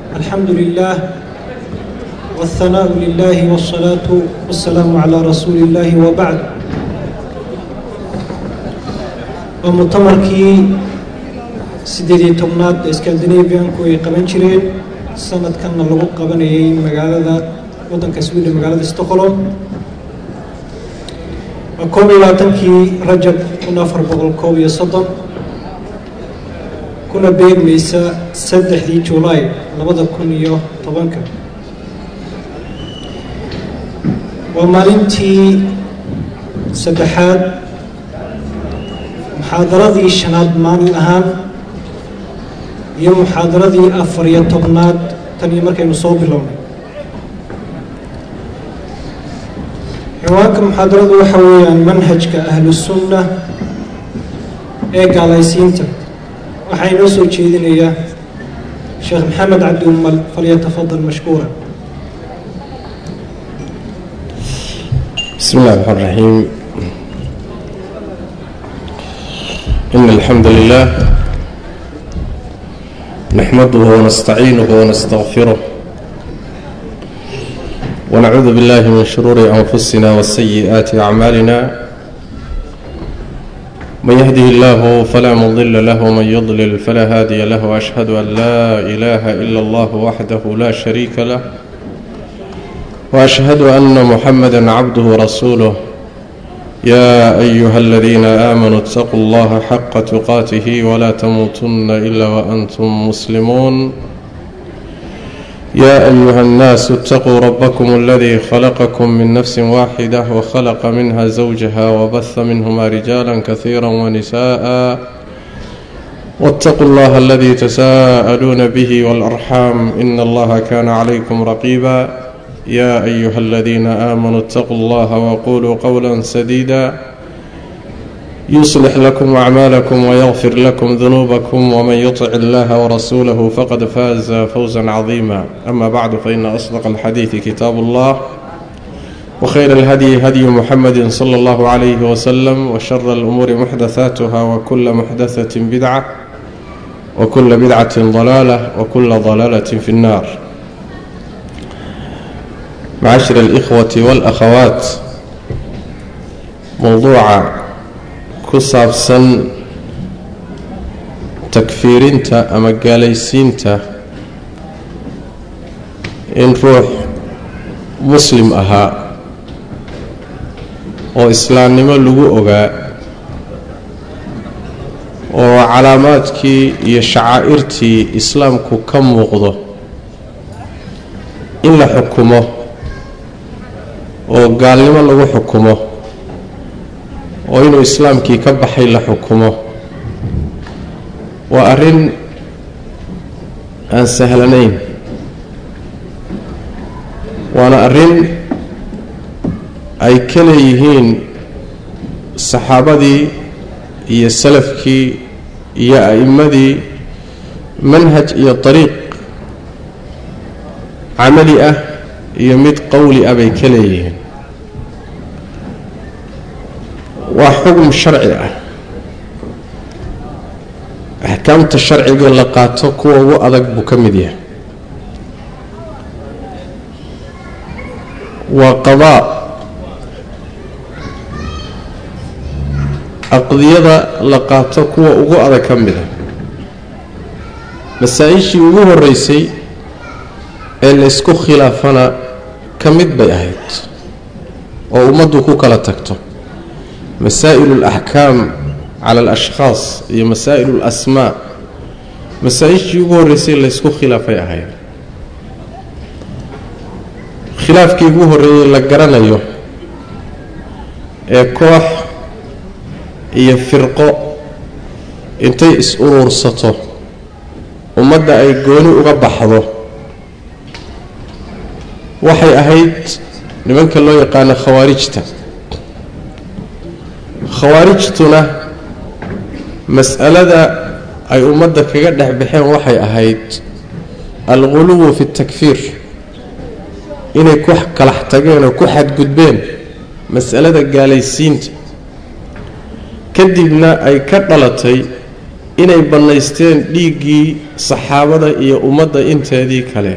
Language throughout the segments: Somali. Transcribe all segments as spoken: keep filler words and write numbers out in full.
الحمد لله والثناء لله والصلاة والسلام على رسول الله وبعد. ومؤتمركي سيدي تمناد اسكندنافيان كوي قبن جيرين سنة كان لو قبنayay magaalada wadanka Sweden magaalada Stockholm koob iyo labaatankii Rajab kun afar boqol koob iyo soddon kuna beegmaysa saddexdii July labada kun iyo tobanka waa maalintii saddexaad muxaadaradii shanaad maalin ahaan iyo muxaadaradii afar iyo tobnaad tan iyo markaynu soo bilownay. ciwaanka muxaadaradu waxa weeyaan manhajka ahlu sunna ee gaalaysiinta. waxaa inoo soo jeedinayaa sheekh maxamed cabdi umal falyatafadal mashkuura. بسم الله الرحمن الرحيم. إن الحمد لله نحمده ونستعينه ونستغفره ونعوذ بالله من شرور أنفسنا وسيئات أعمالنا. من يهده الله فلا مضل له ومن يضلل فلا هادي له. وأشهد أن لا إله إلا الله وحده لا شريك له وأشهد أن محمدا عبده ورسوله. يا أيها الذين آمنوا اتقوا الله حق تقاته ولا تموتن إلا وأنتم مسلمون. يا أيها الناس اتقوا ربكم الذي خلقكم من نفس واحدة وخلق منها زوجها وبث منهما رجالا كثيرا ونساء واتقوا الله الذي تساءلون به والأرحام إن الله كان عليكم رقيبا. يا أيها الذين آمنوا اتقوا الله وقولوا قولا سديدا يصلح لكم أعمالكم ويغفر لكم ذنوبكم ومن يطع الله ورسوله فقد فاز فوزا عظيما. أما بعد فإن أصدق الحديث كتاب الله وخير الهدي هدي محمد صلى الله عليه وسلم وشر الأمور محدثاتها وكل محدثة بدعة وكل بدعة ضلالة وكل ضلالة في النار. معاشر الإخوة والأخوات، موضوع كصابسن تكفيرينتا أما قاليسينتا إن روح مسلم أها وإسلام نما لغو أغا وعلاماتك يشعائرتي إسلامك كم مغضو إلا حكمه oo gaalnimo lagu xukumo oo inuu islaamkii ka baxay la xukumo waa arrin aan sahlanayn. waana arrin ay ka leeyihiin saxaabadii iyo salafkii iyo a'immadii manhaj iyo dariiq camali ah iyo mid qowli ah bay ka leeyihiin. waa xukm sharci ah. axkaamta sharciga la qaato kuwa ugu adag buu ka mid yahay. waa qadaa. aqdiyada la qaato kuwa ugu adag ka mid ah. masaa-ishii ugu horeysay ee la isku khilaafana ka mid bay ahayd oo ummaddu ku kala tagto. مسائل الأحكام على الأشخاص هي مسائل الأسماء. مسائل يقول رسول لسكو خلافي أهي. خلاف كي يقول رسول لقرنا يو كوح يفرقو انتي اسئرور سطو ومدى اي قولي اغبحضو وحي أهيد لمنك الله يقال خوارجتا. khawaarijtuna mas'alada ay ummadda kaga dhex baxeen waxay ahayd alghuluw fi takfiir, inay ku kala tageen oo ku xadgudbeen mas'alada gaalaysiinta. kadibna ay ka dhalatay inay bannaysteen dhiiggii saxaabada iyo ummadda inteedii kale.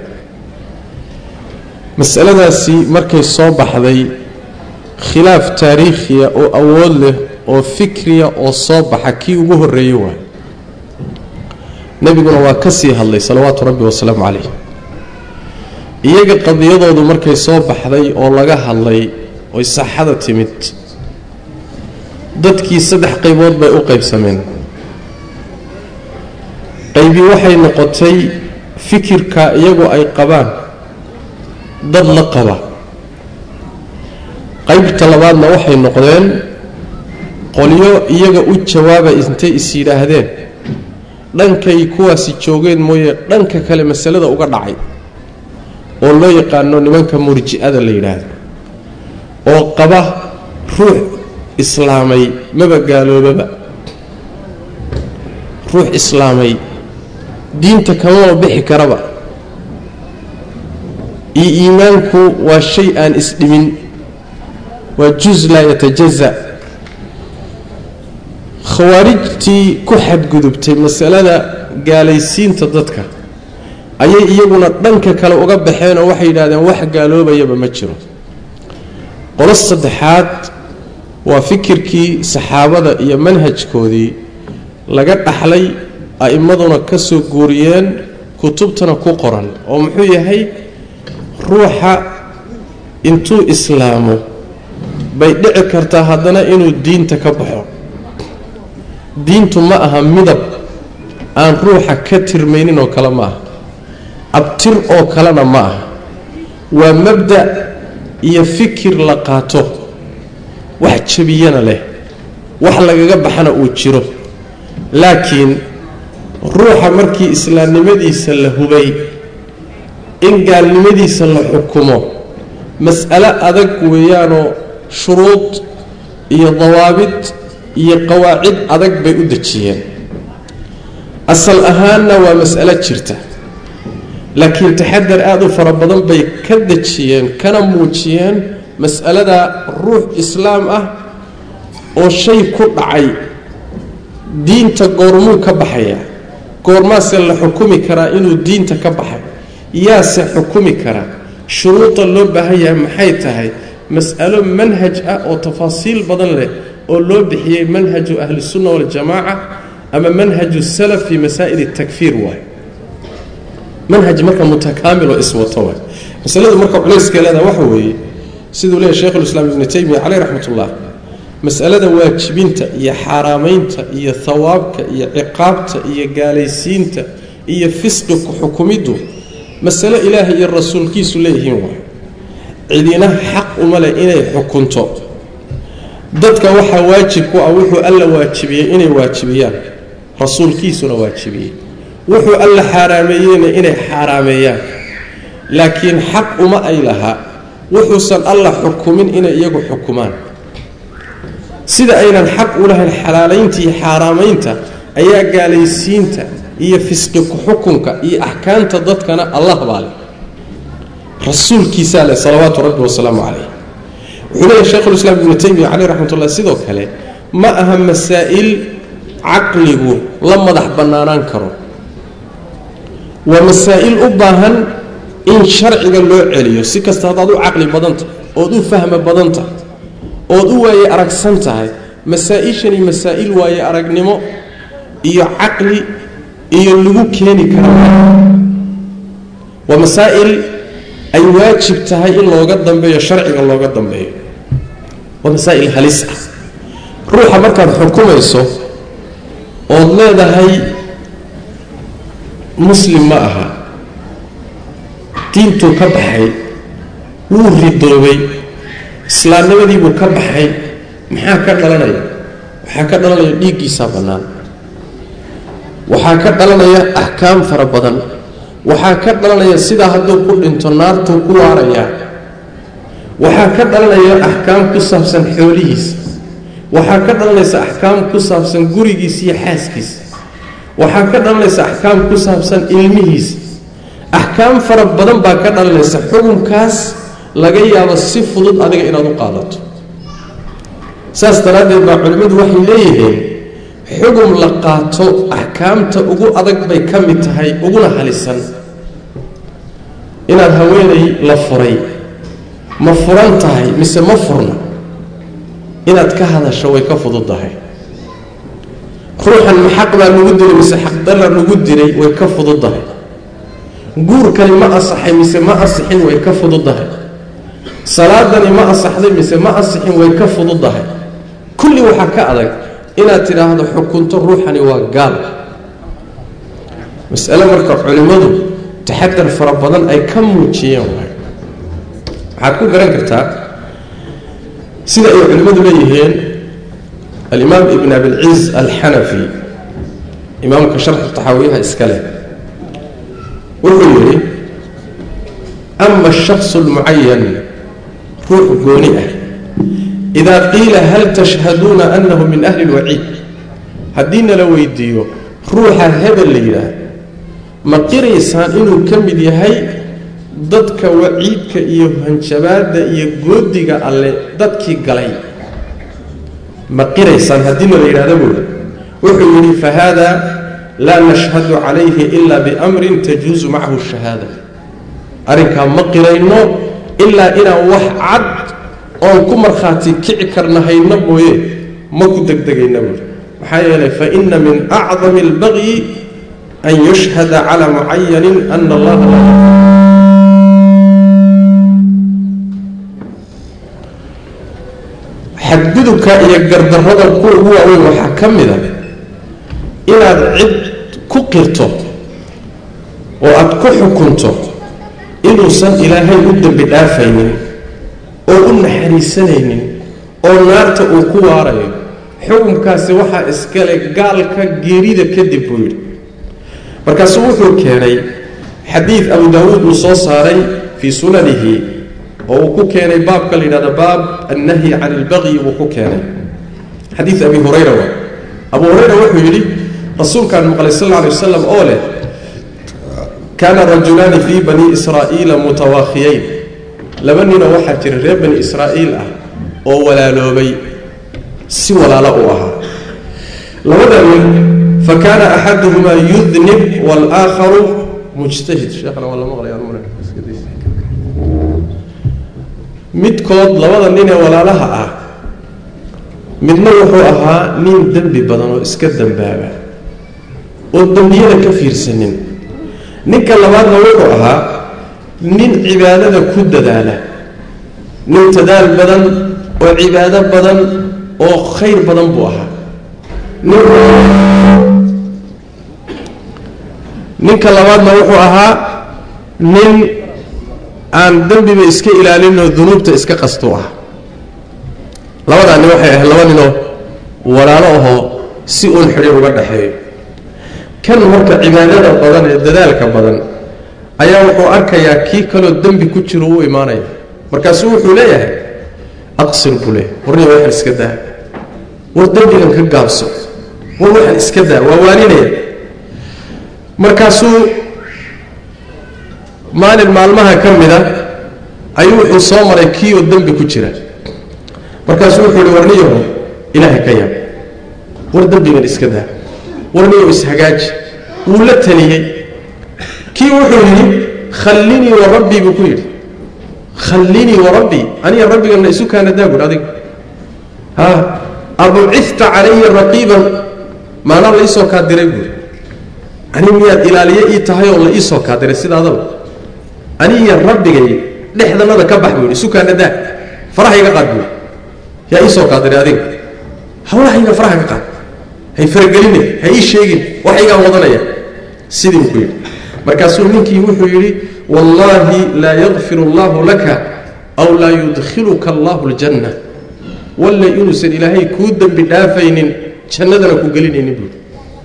masaladaasi markay soo baxday khilaaf taariikhiya oo awood leh oo fikriya oo soo baxa kii ugu horreeyey waay. nebiguna waa ka sii hadlay salawaatu rabbi wasalaamu calayh. iyaga qadiyadoodu markay soo baxday oo laga hadlay oy saaxada timid, dadkii saddex qaybood bay u qaybsameen. qaybii waxay noqotay fikirka iyagu ay qabaan dad la qaba. qaybta labaadna waxay noqdeen qolyo iyaga u jawaaba intay is yidhaahdeen dhankay kuwaasi joogeen mooye dhanka kale masalada uga dhacay, oo loo yaqaano nimanka murji'ada la yidhaahdo, oo qaba ruux islaamay maba gaaloobaba, ruux islaamay diinta kamama bixi karaba, iyo iimaanku waa shay aan isdhimin, waa juz laa yatajaza. khawaarijtii ku xadgudubtay masalada gaalaysiinta dadka ayay iyaguna dhanka kale uga baxeen oo waxay yidhahdeen wax gaaloobayaba ma jiro. qolo saddexaad waa fikirkii saxaabada iyo manhajkoodii laga dhaxlay, a'immaduna ka soo guuriyeen, kutubtana ku qoran, oo muxuu yahay ruuxa intuu islaamo bay dhici kartaa haddana inuu diinta ka baxo. diintu ma aha midab aan ruuxa ka tirmaynin oo kale ma aha, abtir oo kalena ma aha, waa mabda' iyo fikir la qaato, wax jabiyana leh, wax lagaga baxana uu jiro. laakiin ruuxa markii islaamnimadiisa la hubay in gaalnimadiisa la xukumo mas'alo adag weeyaanoo shuruud iyo dawaabid iyo qawaacid adag bay u dejiyeen. asal ahaanna waa mas'alo jirta, laakiin taxadar aada u fara badan bay ka dejiyeen kana muujiyeen mas'alada ruux islaam ah oo shay ku dhacay diinta goormuu ka baxaya, goormaase la xukumi karaa inuu diinta ka baxay, yaase xukumi karaa, shuruuda loo baahan yahay maxay tahay. mas'alo manhaj ah oo tafaasiil badan leh oo loo bixiyey manhaju ahlisunna waljamaaca ama manhaju salaf fi masaa'il takfiir waay. manhaj marka mutakaamil oo iswato waay. masaladu marka culayskeeda waxa weeye siduu leeyahay sheekhulislaam ibnu taymiya caleyh raxmatullah, mas'alada waajibinta iyo xaaraamaynta iyo thawaabka iyo ciqaabta iyo gaalaysiinta iyo fisqi ku xukumiddu masalo ilaahay iyo rasuulkiisu leeyihiin waay. cidina xaq uma leh inay xukunto. dadka waxaa waajib ku ah wuxuu alla waajibiyey inay waajibiyaan, rasuulkiisuna waajibiyey, wuxuu alla xaaraameeyeyna inay xaaraameeyaan. laakiin xaq uma ay lahaa wuxuusan alla xukumin inay iyagu xukumaan. sida aynan xaq u lahayn xalaalaynta iyo xaaraamaynta ayaa gaalaysiinta iyo fisqi ku xukunka iyo axkaamta dadkana allah baa leh, rasuulkiisaa leh salawaatu rabbi wasalaamu calayh. wuxuu leeyahay sheekhulislaam ibnu taymiya caleyh raxmatullah, sidoo kale ma aha masaa'il caqligu la madax bannaanaan karo, waa masaa'il u baahan in sharciga loo celiyo. si kasta haddaad u caqli badan tahay ood u fahmo badan tahay ood u waaye aragsan tahay, masaa'ishani masaa'il waaye aragnimo iyo caqli iyo lagu keeni karaa. waa masaa'il ay waajib tahay in looga dambeeyo, sharciga looga dambeeyo. waa masaa'il halis ah. ruuxa markaad xukumayso ood leedahay muslim ma aha, diintuu ka baxay, wuu ridoobay, islaamnimadiibuu ka baxay, maxaa ka dhalanaya? waxaa ka dhalanaya dhiiggiisaa bannaan, waxaa ka dhalanaya axkaam fara badan, waxaa ka dhalanaya sidaa hadduu ku dhinto naartuu ku waarayaa, waxaa ka dhalanaya axkaam ku saabsan xoolihiisa, waxaa ka dhalanaysa axkaam ku saabsan gurigiisa iyo xaaskiisa, waxaa ka dhalanaysa axkaam ku saabsan ilmihiisa. axkaam fara badan baa ka dhalanaysa. xukunkaas laga yaabo si fudud adiga inaad u qaadato. saas daraaddeed baa culimmadu waxay leeyihiin xugum la qaato axkaamta ugu adag bay ka mid tahay uguna halisan inaad haweenay la furay ma furan tahay mise ma furna inaad ka hadasho way ka fududahay ruuxan xaq baa lagu diray mise xaq darra lagu diray way ka fududahay guurkani ma asaxay mise ma asixin way ka fududahay salaadani ma asaxday mise ma asixin way ka fududahay kulli waxa ka adag inaad tiraahdo xukunto ruuxani waa gaal mas'ala marka culimadu taxadar fara badan ay ka muujiyeen waxaad ku garan kartaa sida ay culimadu leeyihiin alimaam ibn abilciz alxanafi imaamka sharxu taxaawiyaha iska leh wuxuu yidhi ama ashaksu almucayan ruux gooni ah idaa qiila hal tashhaduuna annahu min ahli lwaciid haddii nala weydiiyo ruuxa hebel la yidhaah ma qiraysaan inuu ka mid yahay dadka waciidka iyo hanjabaadda iyo goodiga alle dadkii galay ma qiraysaan haddiina la yidhahdo buuli wuxuu yidhi fahaada laa nashhadu calayhi ila biamrin tajuusu macahu shahaada arrinkaa ma qirayno ilaa inaan wax cad oon ku markhaati kici karna hayno mooye ma ku degdegayna buuli maxaa yeelay faina min acdami albagyi an yushhada calaa mucayanin ana allaha la xadgudubka iyo gardarrada kuwa ugu waaweyn waxaa ka mida inaad cid ku qirto oo aad ku xukunto inuusan ilaahay u dembi dhaafaynin oo u naxariisanaynin oo naarta uu ku waarayo xukunkaasi waxaa iskale gaalka geerida kadib buu yidhi markaasuu wuxuu keenay xadiid abu daawuud uu soo saaray fii sunanihi oo uu ku keenay baabka la yidhahdo baab annahyi can ilbagyi buu ku keenay xadiid abi hurayra wa abu hurayra wuxuu yidhi rasuulkaan maqlay sal alla alay wasalam oo leh kaana rajulaani fii bani israa'iila mutawaakhiyayn laba ninoo waxaa jira reer bani israa'iil ah oo walaaloobay si walaalo u ahaa labada nin fa kaana axaduhumaa yudnib waalaakharu mujtahid sheekhana waa la maqlaya midkood labada nin ee walaalaha ah midna wuxuu ahaa nin dembi badan oo iska dembaaba oo dembiyada ka fiirsanin ninka labaadna wuxuu ahaa nin cibaadada ku dadaala nin dadaal badan oo cibaado badan oo khayr badan buu ahaa ninka labaadna wuxuu ahaa nin aan dembiba iska ilaalinoo dunuubta iska qastu ah labadaa nin waxay ahayd laba ninoo walaalo ahoo si uun xidhiir uga dhaxeeyo kan marka cibaadada badan ee dadaalka badan ayaa wuxuu arkayaa kii kaloo dembi ku jiro u imaanaya markaasuu wuxuu leeyahay aqsir buu leeyahay warniya waxaan iska daa war dembigan ka gaabso war waxaan iska daa waa waaninaya markaasuu maalin maalmaha ka mida ayuu wuxuu soo maray kii oo dembi ku jira markaasuu wuxuu yihi warniyaho ilaahay ka yaab war dembigan iska daa warniyaho ishagaaji wuu la taliyey kii wuxuu yidhi khallinii wa rabbii buu ku yidhi khallinii wa rabbii aniga rabbiganna isu kaana daa buhi adiga ha abucifta calaya raqiiban maanaa la iisoo kaa diray buuri ani miyaad ilaaliye ii tahay oo la iisoo kaa diray sidaadaba anigiyo rabbigay dhexdanada ka bax buu yidhi isu kaana daa farahayga qaad buuri yaa iisoo kaa diray adiga hawlahayga faraha ka qaad hay farageline ha ii sheegin waxaygaan wadanaya sidii buu ku yidhi markaasuu ninkii wuxuu yidhi wallaahi laa yakfir allahu laka aw laa yudkhiluka allahu aljanna walla inuusan ilaahay kuu dembi dhaafaynin jannadana ku gelinaynin buuri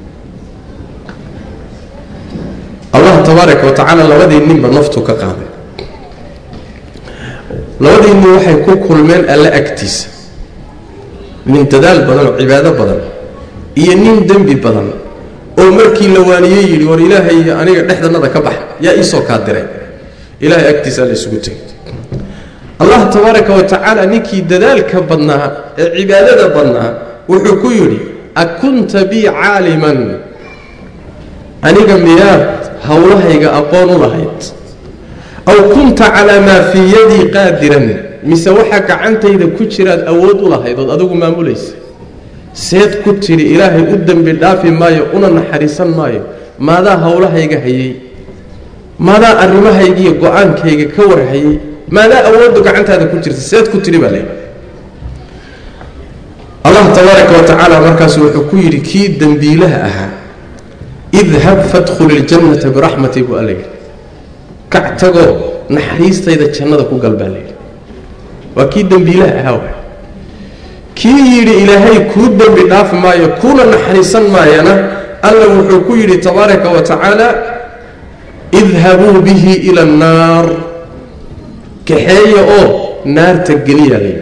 allah tabaaraka wa tacaala labadii ninba naftu ka qaaday labadii nin waxay ku kulmeen alla agtiisa nin dadaal badan oo cibaado badan iyo nin dembi badan oo markii la waaniyey yidhi war ilaahay iyo aniga dhexdanada ka bax yaa iisoo kaa diray ilaahay agtiisa la isugu tegay allah tabaaraka wa tacaala ninkii dadaalka badnaa ee cibaadada badnaa wuxuu ku yidhi akunta bii caaliman aniga miyaad hawlahayga aqoon u lahayd aw kunta calaa maa fii yadii qaadiran mise waxaa gacantayda ku jiraad awood u lahayd ood adigu maamulaysa seed ku tidhi ilaahay u dembi dhaafi maayo una naxariisan maayo maadaa hawlahayga hayay maadaa arrimahaygiiyo go-aankayga ka warhayay maadaa awooddu gacantaada ku jirta seed ku tidhi baa leeyahy allah tabaaraka wa tacaala markaasu wuxuu ku yidhi kii dembiilaha ahaa idhab fadkhul iljannata biraxmatii buu alla yidhi kac tagoo naxariistayda jannada ku gal baa layidhi waa kii dembiilaha ahaa wa kii yidhi ilaahay kuu dembi dhaafi maayo kuuna naxariisan maayana alla wuxuu ku yidhi tabaaraka wa tacaala idhabuu bihi ila annaar kaxeeya oo naarta geliyaa layidhi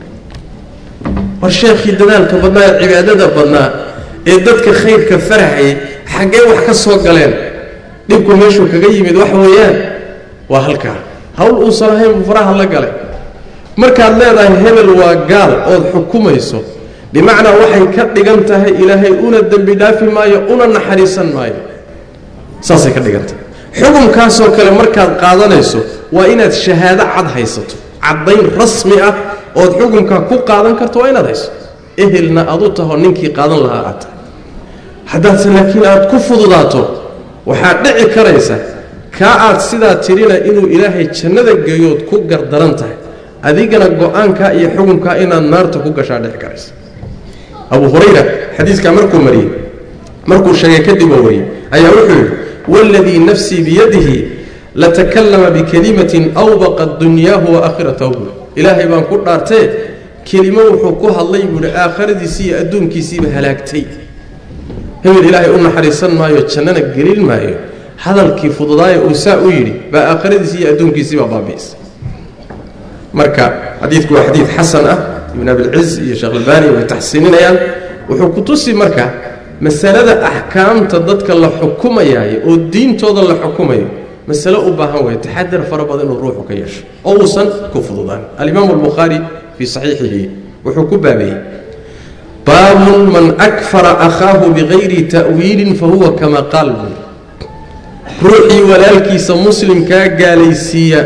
war sheekhii dadaalka badnaa ee cibaadada badnaa ee dadka khayrka faraxayay xaggee wax ka soo galeen dhibku meeshuu kaga yimid waxa weeyaan waa halkaa hawl uusan ahayn buu faraha la galay markaad leedahay hebel waa gaal ood xukumayso bimacnaa waxay ka dhigan tahay ilaahay una dembi dhaafi maayo una naxariisan maayo saasay ka dhigan tahay xukunkaasoo kale markaad qaadanayso waa inaad shahaado cad haysato caddayn rasmi ah ood xukunka ku qaadan karto waa inaad hayso ehelna aad u taho ninkii qaadan lahaa aad tahay haddaadse laakiin aad ku fududaato waxaad dhici karaysa kaa aad sidaa tirina inuu ilaahay jannada geeyood ku gardaran tahay adigana go-aankaa iyo xukunkaa inaad naarta ku gashaa dhici karaysa abu hurayra xadiiskaa markuu mariyey markuu sheegay kadib oo wariyey ayaa wuxuu yidhi waaladii nafsii biyadihi latakallama bikelimatin awbaqat dunyaahu wa aakhiratahu buui ilaahay baan ku dhaartee kelimo wuxuu ku hadlay buuhi aakhiradiisii iyo adduunkiisiiba halaagtay hebel ilaahay u naxariisan maayo jannana gelin maayo hadalkii fududaaya uu saa u yidhi baa aakhiradiisii iyo adduunkiisiibaa baabi'isay marka xadiidku waa xadiid xasan ah ibn abilciz iyo sheekh albaani way taxsiininayaan wuxuu ku tusi marka masalada axkaamta dadka la xukumayaayo oo diintooda la xukumayo masale u baahan weeye taxadar fara badan inuu ruuxu ka yeesho oo uusan ku fududaan alimaamu albukhaari fii saxiixihi wuxuu ku baabeeyey baabun man akfara akhaahu bikayri ta'wiilin fahuwa kama qaal buuri ruuxii walaalkiisa muslimkaa gaalaysiiya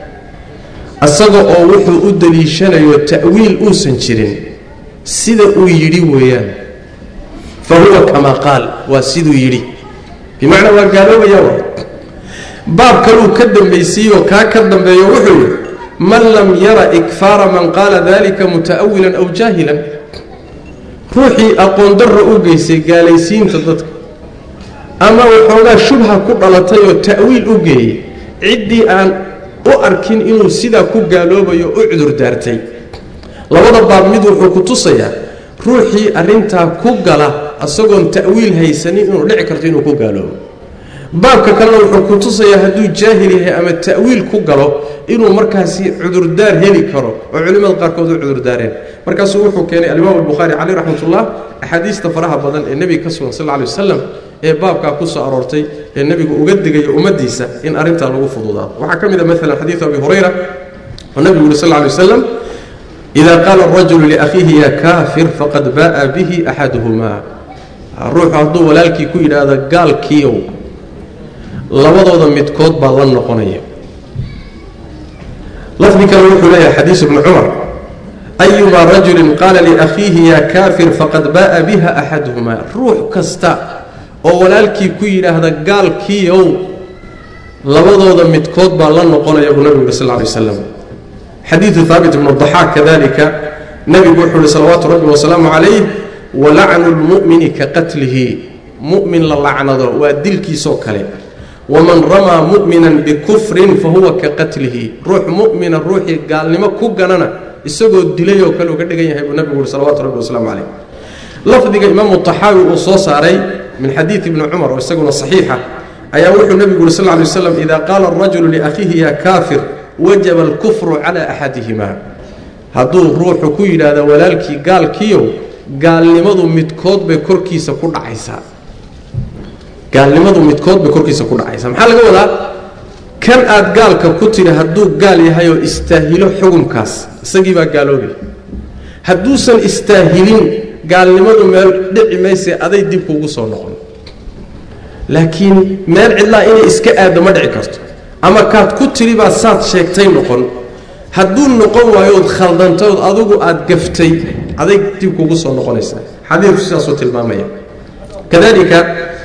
asaga oo wuxuu u daliishanayo ta'wiil uusan jirin sida uu yidhi weeyaan fa huwa kamaa qaal waa siduu yidhi bimacnaa waa gaaloobaya wa baab kaluu ka dambaysiiyoo kaa ka dambeeyo wuxuu yidhi man lam yara ikfaara man qaala dalika muta'awilan aw jaahilan ruuxii aqoon darro u geystay gaalaysiinta dadka ama waxoogaa shubha ku dhalatay oo ta'wiil u geeyey ciddii aan u arkin inuu sidaa ku gaaloobayo u cudur daartay labada baab mid wuxuu ku tusayaa ruuxii arrintaa ku gala asagoon ta'wiil haysanin inuu dhici karto inuu ku gaaloobo baabka kalena wuxuu ku tusayaa hadduu jaahil yahay ama ta'wiil ku galo inuu markaasi cudurdaar heli karo oo culimmada qaarkood u cudurdaareen markaasuu wuxuu keenay alimaam albukhaari caleyh raxmatullah axaadiista faraha badan ee nebiga ka sugan sal lla alay wasalam ee baabkaa ku soo aroortay ee nebigu uga digayo ummaddiisa in arrintaa lagu fududaado waxaa ka mid a maalan xadiidu abi hurayra oo nebigu yuri sal lla alay wasalam idaa qaala arajulu liakhiihi ya kaafir faqad baa'a bihi axaduhumaa ruuxu hadduu walaalkii ku yidhaahdo gaalkiiow labadooda midkood baa la noqonaya lafdi kale wuxuu leeyahay xadiisu ibni cumar ayumaa rajulin qaala liakhiihi ya kaafir faqad baa'a biha axaduhumaa ruux kasta oo walaalkii ku yidhaahda gaalkiiow labadooda midkood baa la noqonaya buu nabigu yuri sal lla alay wasalam xadiidu haabit ibnu daxaaq kadalika nebigu wuxuu uhi salawaatu rabbi wasalaamu calayh walacnu lmu'mini ka qatlihi mu'min la lacnado waa dilkiisoo kale waman ramaa mu'minan bikufrin fahuwa ka qatlihi ruux mu'mina ruuxii gaalnimo ku ganana isagoo dilay oo kale uga dhigan yahay buu nabigu uhi salawatu rabbi wasalaamu calayh lafdiga imaamu taxaawi uu soo saaray min xadiidi ibni cumar oo isaguna saxiixa ayaa wuxuu nebigu yuri sal lla alay waslam idaa qaala arajulu liakhiihi ya kaafir wajaba alkufru calaa axadihimaa hadduu ruuxu ku yidhaahdo walaalkii gaalkiiow gaalnimadu midkood bay korkiisa ku dhacaysaa gaalnimadu midkood bay korkiisa ku dhacaysaa maxaa laga wadaa kan aad gaalka ku tidhi hadduu gaal yahay oo istaahilo xukunkaas isagii baa gaaloobay hadduusan istaahilin gaalnimadu meel dhici mayse aday dib kuugu soo noqon laakiin meel cidlaa inay iska aado ma dhici karto ama kaad ku tiri baa saad sheegtay noqon hadduu noqon waayo ood khaldantood adigu aad gaftay aday dib kuugu soo noqonaysaa xadiidku sidaasuu tilmaamaya kadalika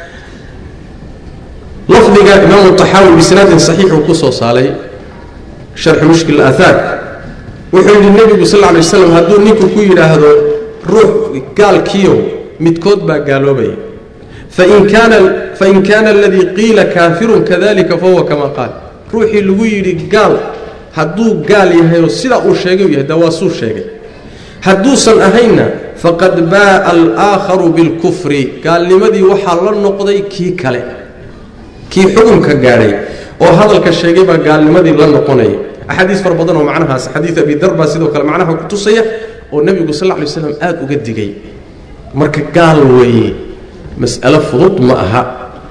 lafdiga imaamu taxaawi bisnaadin saxiix uu ku soo saalay sharxu mushkil aathaar wuxuu yidhi nebigu sal lla alay waslam hadduu ninku ku yidhaahdo ruux gaalkiiyow midkood baa gaaloobaya fain kaana fain kaana aladii qiila kaafirun kadalika fahuwa kama qaal ruuxii lagu yidhi gaal hadduu gaal yahay oo sidaa uu sheegay u yahay daa waa suu sheegay hadduusan ahaynna faqad baa'a alaakharu bilkufri gaalnimadii waxaa la noqday kii kale kii xukunka gaadhay oo hadalka sheegay baa gaalnimadii la noqonaya axaadiis fara badan oo macnahaas xadiid abi dar baa sidoo kale macnaha ku tusaya oo nebigu sal lla lay waslam aada uga digay marka gaal weeye mas'alo fudud ma aha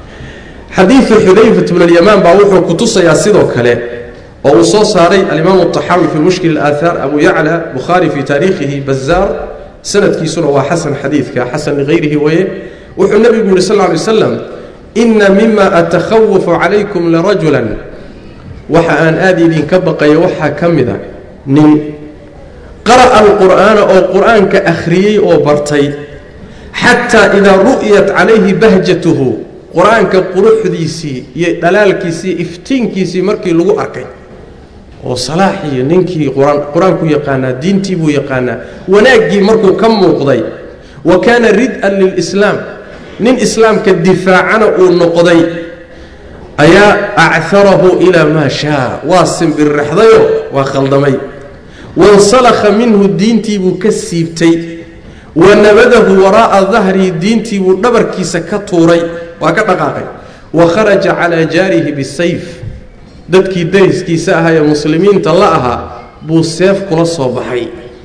xadiidu xudayfat bn alyamaan baa wuxuu ku tusayaa sidoo kale oo uu soo saaray alimaamu taxaawi fi mushkil alaahaar abu yacla bukhaari fi taariikhihi bazaar sanadkiisuna waa xasan xadiidka xasan ligayrihi weeye wuxuu nebigu yihi sal lla alay waslam ina mima atakhawafu calaykum larajulan waxa aan aada idinka baqaya waxaa ka mida nin qara'a alqur'aana oo qur'aanka akhriyey oo bartay xataa idaa ru'yat calayhi bahjatuhu qur-aanka quruxdiisii iyo dhalaalkiisii iftiinkiisii markii lagu arkay oo salaaxiyo ninkii qur-aanku yaqaanaa diintii buu yaqaanaa wanaaggii markuu ka muuqday wa kaana rid'an lilislaam nin islaamka difaacana uu noqday ayaa acarahu ilaa maa shaa waa simbirraxdayo waa khaldamay wansalakha minhu diintii buu ka siibtay wanabadahu waraa'a dahrihi diintii buu dhabarkiisa ka tuuray waa ka dhaqaaqay wa kharaja calaa jaarihi bisayf dadkii dariskiisa ahaa ee muslimiinta la ahaa buu seef kula soo baxay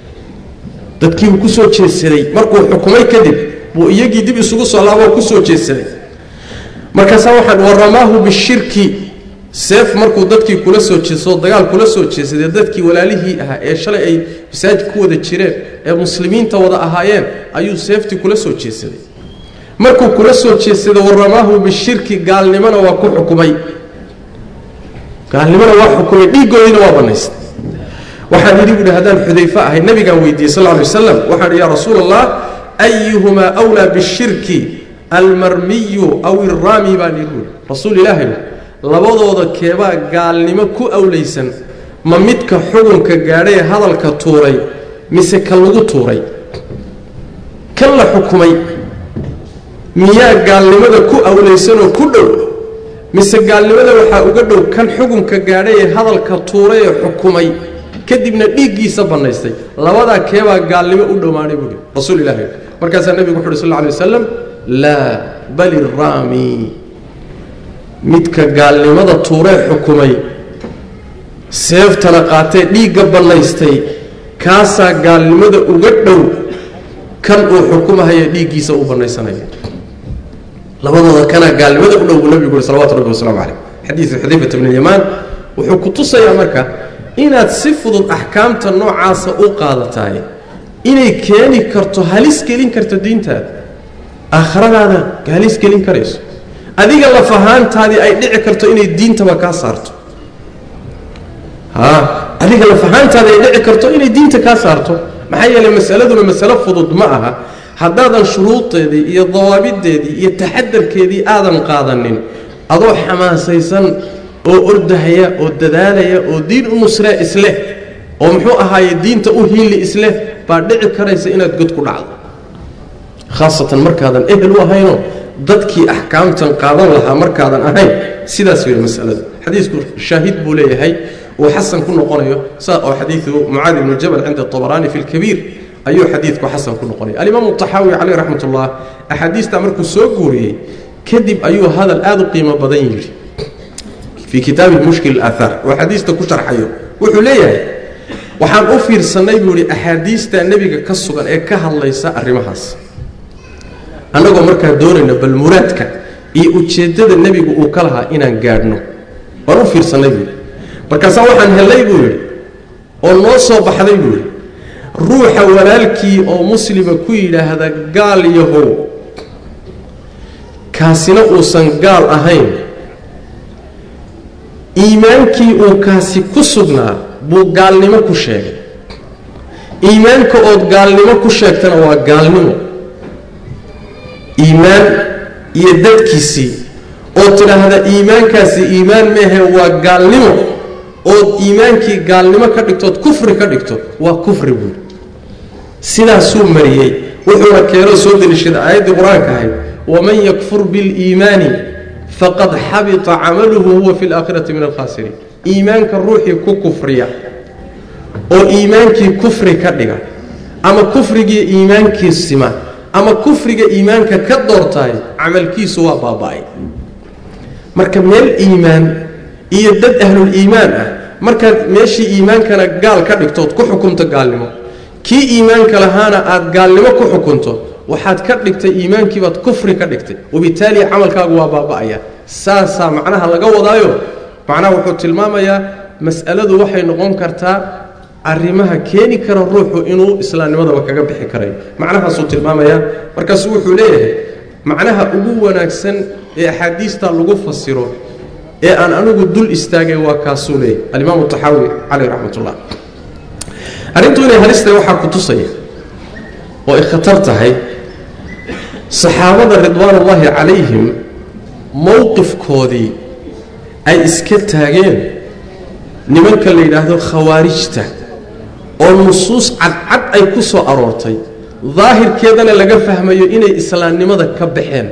dadkii buu ku soo jeedsaday markuu xukumay kadib buu iyagii dib isugu soo laaboo ku soo jeedsaday markaasaa waxaan waramaahu bishirki seef markuu dadkii kula soo jeedsado dagaal kula soo jeedsaday dadkii walaalihii ahaa ee shalay ay masaajid ku wada jireen ee muslimiinta wada ahaayeen ayuu seeftii kula soo jeedsaday markuu kula soo jeedsaday waramaahu bishirki gaalnimona waa ku xukumay gaalnimona waa xukumay dhiiggoodiina waa bannaystay waxaan yidhi buuhi haddaan xudayfe ahay nabigaan weydiiyey sal lla alay wasalam waxaan idhi yaa rasuula allah ayuhumaa awlaa bishirki almarmiyu aw irraami baan idhi buuhi rasuul ilaahay labadooda keebaa gaalnimo ku awlaysan ma midka xukunka gaadhay ee hadalka tuuray mise ka lagu tuuray kan la xukumay miyaa gaalnimada ku awlaysanoo ku dhow mise gaalnimada waxaa uga dhow kan xukunka gaadhay ee hadalka tuuray ee xukumay kadibna dhiiggiisa bannaystay labadaa keebaa gaalnimo u dhowaanay buuhi rasuul ilaahay markaasaa nebigu wuxu uhi sal lla alay wasalam laa bal irraami midka gaalnimada tuuree xukumay seeftana qaatee dhiigga bannaystay kaasaa gaalnimada uga dhow kan uu xukumahaya dhiiggiisa u bannaysanaya labadooda kanaa gaalnimada u dhow buu nebigu uhi salawatu rabbi wasalaamu calayh xadiidu xudayfata bn alyamaan wuxuu ku tusayaa marka inaad si fudud axkaamta noocaasa u qaadataay inay keeni karto halis gelin karto diintaada aakhiradaada halis gelin karayso adiga lafahaantaadii ay dhici karto inay diintaba kaa saarto ha adiga lafahaantaadii ay dhici karto inay diinta kaa saarto maxaa yeelay masaladuna masalo fudud ma aha haddaadan shuruudeedii iyo dawaabideedii iyo taxadarkeedii aadan qaadanin adoo xamaasaysan oo ordahaya oo dadaalaya oo diin u nusree isleh oo muxuu ahaaye diinta u hiili isleh baa dhici karaysa inaad god ku dhacdo khaasatan markaadan ehel u ahayno dadkii axkaamtan qaadan lahaa markaadan ahayn sidaas weeye masaladu xadiisku shaahid buu leeyahay uu xasan ku noqonayo saa oo xadiidu mucaad ibnu jabal cinda tabaraani fi lkabiir ayuu xadiidku xasan ku noqonaya alimaamu taxaawi caleyh raxmat ullah axaadiistaa markuu soo guuriyey kadib ayuu hadal aada u qiimo badan yidhi fii kitaabi mushkil alaahaar oo xadiista ku sharxayo wuxuu leeyahay waxaan u fiirsannay buu ihi axaadiistaa nebiga ka sugan ee ka hadlaysa arrimahaas annagoo markaa doonayna bal muraadka iyo ujeeddada nebigu uu ka lahaa inaan gaadhno waan u fiirsannay buu yidhi markaasaa waxaan hellay buu yidhi oo noo soo baxday buu yidhi ruuxa walaalkii oo muslima ku yidhaahda gaal yahow kaasina uusan gaal ahayn iimaankii uu kaasi ku sugnaa buu gaalnimo ku sheegay iimaanka ood gaalnimo ku sheegtana waa gaalnimo iimaan iyo dadkiisii oo tidhaahda iimaankaasi iimaan meehe waa gaalnimo ood iimaankii gaalnimo ka dhigtood kufri ka dhigto waa kufri buuri sidaasuu mariyey wuxuuna keenoo soo deliishada aayaddii qur-aanka ahayd waman yakfur biliimaani faqad xabita camaluhu huwa fi alaakhirati min alkhaasiriin iimaanka ruuxii ku kufriya oo iimaankii kufri ka dhiga ama kufrigii iimaankii sima ama kufriga iimaanka ka doortaay camalkiisu waa baaba'ay marka meel iimaan iyo dad ahlul iimaan ah markaad meeshii iimaankana gaal ka dhigtood ku xukunto gaalnimo kii iimaanka lahaana aad gaalnimo ku xukunto waxaad ka dhigtay iimaankii baad kufri ka dhigtay wabitaali camalkaagu waa baaba'aya saasaa macnaha laga wadaayo macnaha wuxuu tilmaamayaa mas'aladu waxay noqon kartaa arrimaha keeni kara ruuxu inuu islaamnimadaba kaga bixi karayo macnahaasuu tilmaamayaa markaasu wuxuu leeyahay macnaha ugu wanaagsan ee axaadiista lagu fasiro ee aan anigu dul istaagay waa kaasuu leeyahay alimaamu taxaawi caleyh raxmatullah arrintu inay halistay waxaa ku tusaya oo ay khatar tahay saxaabada ridwaanullaahi calayhim mowqifkoodii ay iska taageen nimanka la yidhaahdo khawaarijta oo nusuus cadcad ay ku soo aroortay daahirkeedana laga fahmayo inay islaamnimada ka baxeen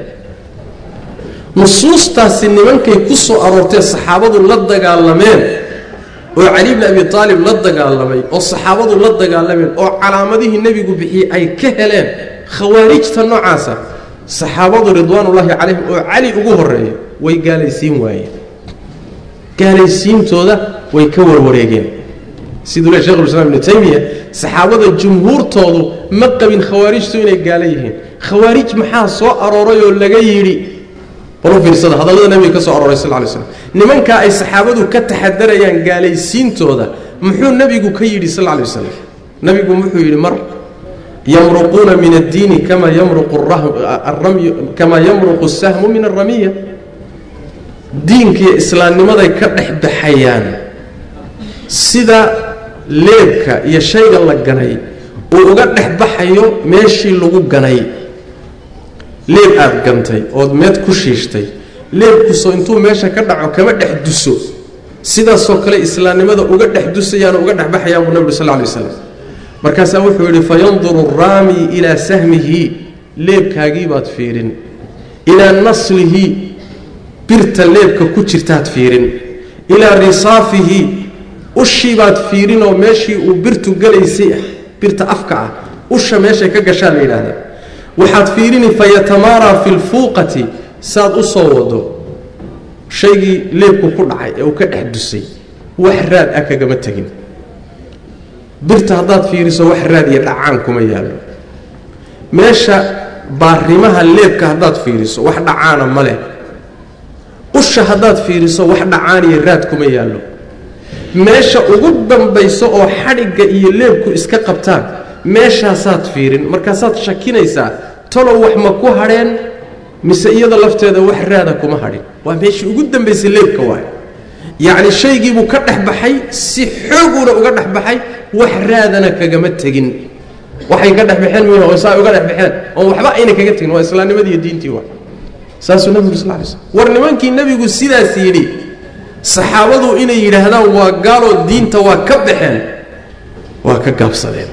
nusuustaasi nimankay ku soo aroortee saxaabadu la dagaalameen oo cali bni abi aalib la dagaalamay oo saxaabadu la dagaalameen oo calaamadihii nebigu bixiyey ay ka heleen khawaarijta noocaasa saxaabadu ridwaanullaahi calayhim oo cali ugu horreeya way gaalaysiin waayeen gaalaysiintooda way ka warwareegeen siduu le shekhulislaam ibnu taymiya saxaabada jumhuurtoodu ma qabin khawaarijtu inay gaala yihiin khawaarij maxaa soo arooray oo laga yidhi balu fiirsada hadallada nebiga ka soo arooray sal ly slam nimankaa ay saxaabadu ka taxadarayaan gaalaysiintooda muxuu nebigu ka yidhi sal lay wasalam nebigu wuxuu yidhi mar yamruquuna min addiini kama yamruqu kama yamruqu sahmu min alramiya diinkiiyo islaamnimaday ka dhex baxayaan sida leebka iyo shayga la ganay uu uga dhex baxayo meeshii lagu ganay leeb aad gantay ood meed ku shiishtay leebkusoo intuu meesha ka dhaco kama dhex duso sidaasoo kale islaamnimada uga dhex dusayaan uga dhex baxayaan buu nebigu sal lla alay waslam markaasaa wuxuu yidhi fayanduru araami ilaa sahmihi leebkaagii baad fiirin ilaa naslihi birta leebka ku jirtaad fiirin ilaa risaafihi ushii baad fiirinoo meeshii uu birtu galaysay ah birta afka ah usha meeshay ka gashaa la yidhaahdaa waxaad fiirini fayatamaaraa fi lfuuqati saad u soo wado shaygii leebku ku dhacay ee uu ka dhex dusay wax raad ah kagama tegin birta haddaad fiiriso wax raad iyo dhacaan kuma yaallo meesha baarimaha leebka haddaad fiiriso wax dhacaana ma leh usha haddaad fiiriso wax dhacaan iyo raad kuma yaallo meesha ugu dambayso oo xadhigga iyo leebku iska qabtaan meeshaasaad fiirin markaasaad shakinaysaa talow wax ma ku hadheen mise iyada lafteeda wax raada kuma hadhin waa meeshii ugu dambaysay leebka waay yacni shaygiibuu ka dhex baxay si xooguuna uga dhex baxay wax raadana kagama tegin waxay ka dhex baxeen m oo saa uga dhex baxeen oon waxba ayna kaga tegin waa islaamnimadii iyo diintii waay saasuu nebigu sal lay slm war nimankii nebigu sidaas yidhi saxaabadu inay yidhaahdaan waa gaaloo diinta waa ka baxeen waa ka gaabsadeen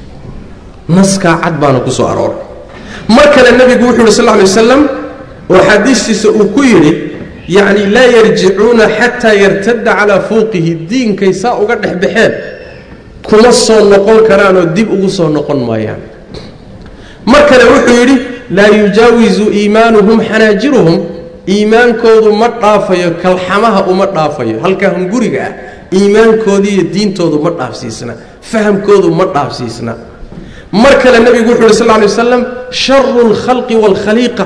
naskaa cad baana ku soo arooray mar kale nebigu wuxuu yidhi sal lla alay wasalam oo xadiistiisa uu ku yidhi yacni laa yarjicuuna xataa yartadda calaa fuuqihi diinkay saa uga dhex baxeen kuma soo noqon karaanoo dib ugu soo noqon maayaan mar kale wuxuu yidhi laa yujaawizu iimaanuhum xanaajiruhum iimaankoodu ma dhaafayo kalxamaha uma dhaafayo halkaa hunguriga ah iimaankoodii iyo diintoodu ma dhaafsiisna fahamkoodu ma dhaafsiisna mar kale nebigu wuxuu yidhi sal lla alay wasalam sharu lkhalqi waalkhaliiqa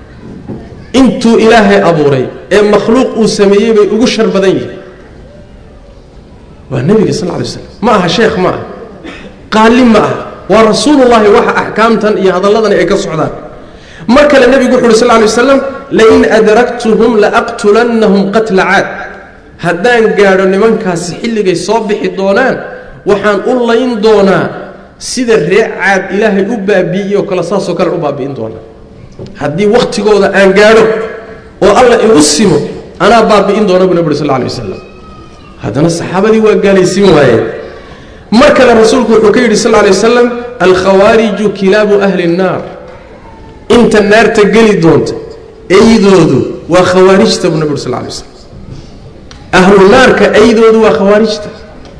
intuu ilaahay abuuray ee makhluuq uu sameeyey bay ugu shar badan yihiin waa nebiga sal lla alay waslam ma aha sheekh ma aha qaali ma ah waa rasuulullaahi waxa axkaamtan iyo hadalladan ay ka socdaan mar kale nebigu wuxu uhi sal lay waslam lain adraktuhum laaqtulannahum qatla caad haddaan gaadho nimankaasi xilligay soo bixi doonaan waxaan u layn doonaa sida ree caad ilaahay u baabi'iyoo kale saasoo kale u baabi'in doonaa haddii wakhtigooda aan gaadho oo alla igu simo anaa baabi'in doona buu nebi uri sal lay wasalam haddana saxaabadii waa gaalaysiin waayeen mar kale rasuulku wuxuu ka yidhi sal lay wasalam alkhawaariju kilaabu ahli nnaar inta naarta geli doonta eydoodu waa khawaarijta buu nebi uri sal lay waslam ahlu naarka eydoodu waa khawaarijta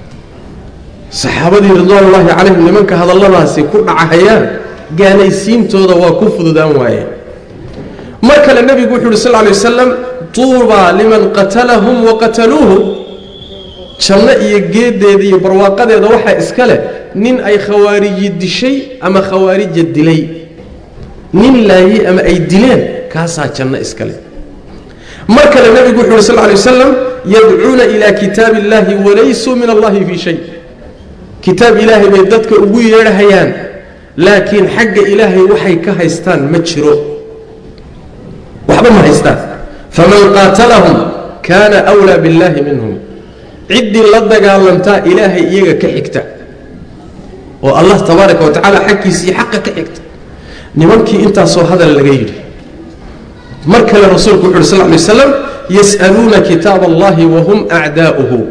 saxaabadii ridwaanullaahi calayhim nimanka hadalladaasi ku dhacahayaan gaalaysiintooda waa ku fududaan waayeen mar kale nebigu wuxuu yidhi sal lay wasalam tuubaa liman qatalahum wa qataluuhu janno iyo geeddeeda iyo barwaaqadeeda waxaa iska leh nin ay khawaariji dishay ama khawaarija dilay nin laayey ama ay dileen kaasaa janno iska leh mar kale nebigu wuxuu yidhi sal lay wasalam yadcuuna ilaa kitaabi illaahi walaysuu min allahi fii shay kitaab ilaahay bay dadka ugu yeedhahayaan laakiin xagga ilaahay waxay ka haystaan ma jiro waxba ma haystaan faman qaatalahum kaana wlaa billaahi minhum ciddii la dagaalantaa ilaahay iyaga ka xigta oo allah tabaaraka wa tacaala xaggiisii xaqa ka xigta nimankii intaasoo hadal laga yidhi mar kale rasuulku wuxu uhi sal lay waslam yas'aluuna kitaab allahi wahum acdaa'uhu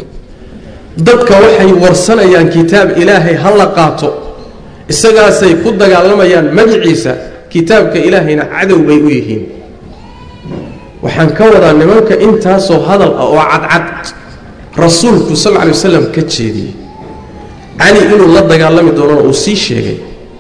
dadka waxay warsanayaan kitaab ilaahay ha la qaato isagaasay ku dagaalamayaan magaciisa kitaabka ilaahayna cadow bay u yihiin waxaan ka wadaa nimanka intaasoo hadal ah oo cadcad rasuulku sal lay wasalam ka jeediyey cali inuu la dagaalami doonana uu sii sheegay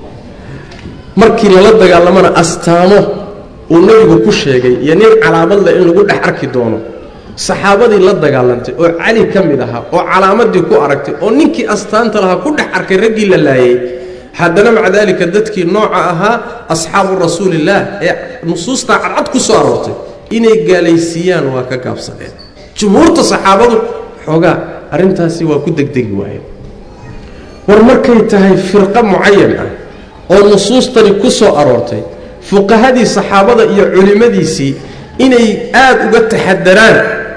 markii lala dagaalamana astaamo uu nebigu ku sheegay iyo nin calaamad leh in lagu dhex arki doono saxaabadii la dagaalantay oo cali ka mid ahaa oo calaamadii ku aragtay oo ninkii astaanta lahaa ku dhex arkay raggii la laayey haddana maca daalika dadkii nooca ahaa asxaabu rasuulillaah ee nusuustaa cadcad ku soo aroortay inay gaalaysiiyaan waa ka gaabsadeen jumhuurta saxaabadu xoogaa arrintaasi waa ku degdegi waayeen war markay tahay firqo mucayan ah oo nusuustani ku soo aroortay fuqahadii saxaabada iyo culimmadiisii inay aad uga taxadaraan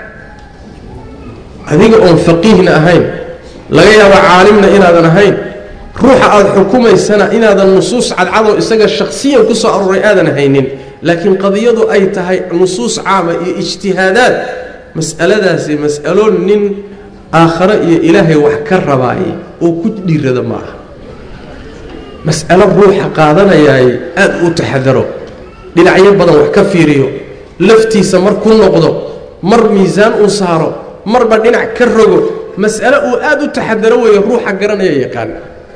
adiga oon faqiihna ahayn laga yaaba caalimna inaadan ahayn ruuxa aada xukumaysana inaadan nusuus cadcadoo isaga shakhsiyan ku soo arooray aadan haynin laakiin qadiyadu ay tahay nusuus caama iyo ijtihaadaad mas'aladaasi mas'alo nin aakhare iyo ilaahay wax ka rabaayay oo ku dhiirada ma aha mas'alo ruuxa qaadanayaay aad u taxadaro dhinacyo badan wax ka fiiriyo laftiisa mar ku noqdo mar miisaan uu saaro marba dhinac ka rogo mas'alo uu aad u taxadaro weeye ruuxa garanaya yaqaan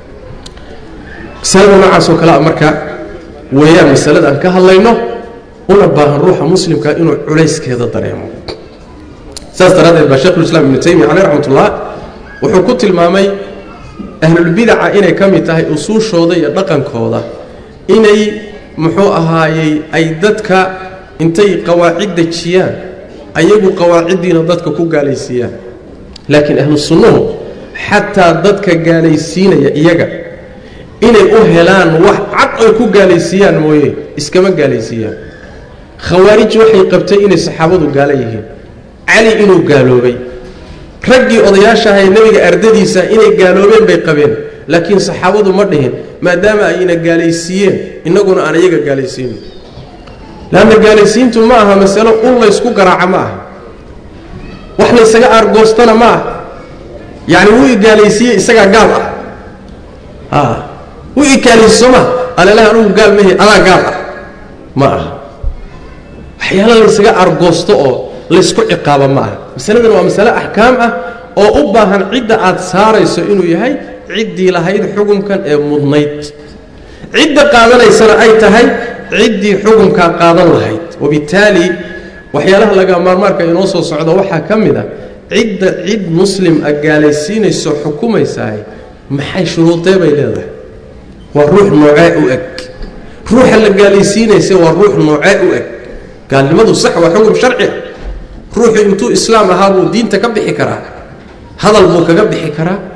masalada noocaasoo kale a marka weeyaan masalada aan ka hadlayno una baahan ruuxa muslimka inuu culayskeeda dareemo saas daraaddeed baa sheekhulislaam ibnu taymiya caleyh raxmatullah wuxuu ku tilmaamay ahlulbidaca inay ka mid tahay usuushooda iyo dhaqankooda inay muxuu ahaayey ay dadka intay qawaacid dejiyaan ayagu qawaaciddiina dadka ku gaalaysiiyaan laakiin ahlu sunnuhu xataa dadka gaalaysiinaya iyaga inay u helaan wax cad ay ku gaalaysiiyaan mooye iskama gaalaysiiyaan khawaarij waxay qabtay inay saxaabadu gaala yihiin cali inuu gaaloobay raggii odayaashahay nebiga ardadiisa inay gaaloobeen bay qabeen laakiin saxaabadu ma dhihin maadaama ayna gaalaysiiyeen innaguna aan iyaga gaalaysiino laanna gaalaysiintu ma aha masalo un laysku garaaca ma aha wax laysaga aargoostana ma aha yacni wuu i gaalaysiiyey isagaa gaal ah a wuu i gaalaysiiso maa alelaha anugu gaal mahe adaa gaal ah ma aha waxyaala laysaga aargoosto oo laysku ciqaaba ma aha masaladan waa masale axkaam ah oo u baahan cidda aad saarayso inuu yahay ciddii lahayd xukunkan ee mudnayd cidda qaadanaysana ay tahay ciddii xukunkaa qaadan lahayd wabittaali waxyaalaha laga maarmaarka inoo soo socdo waxaa ka mid a cidda cid muslim a gaalaysiinayso xukumaysahay maxay shuruudee bay leedahay waa ruux noocee u eg ruuxa la gaalaysiinaysa waa ruux noocee u eg gaalnimadu sax waa xukum sharci ah ruuxu intuu islaam ahaa buu diinta ka bixi karaa hadal buu kaga bixi karaa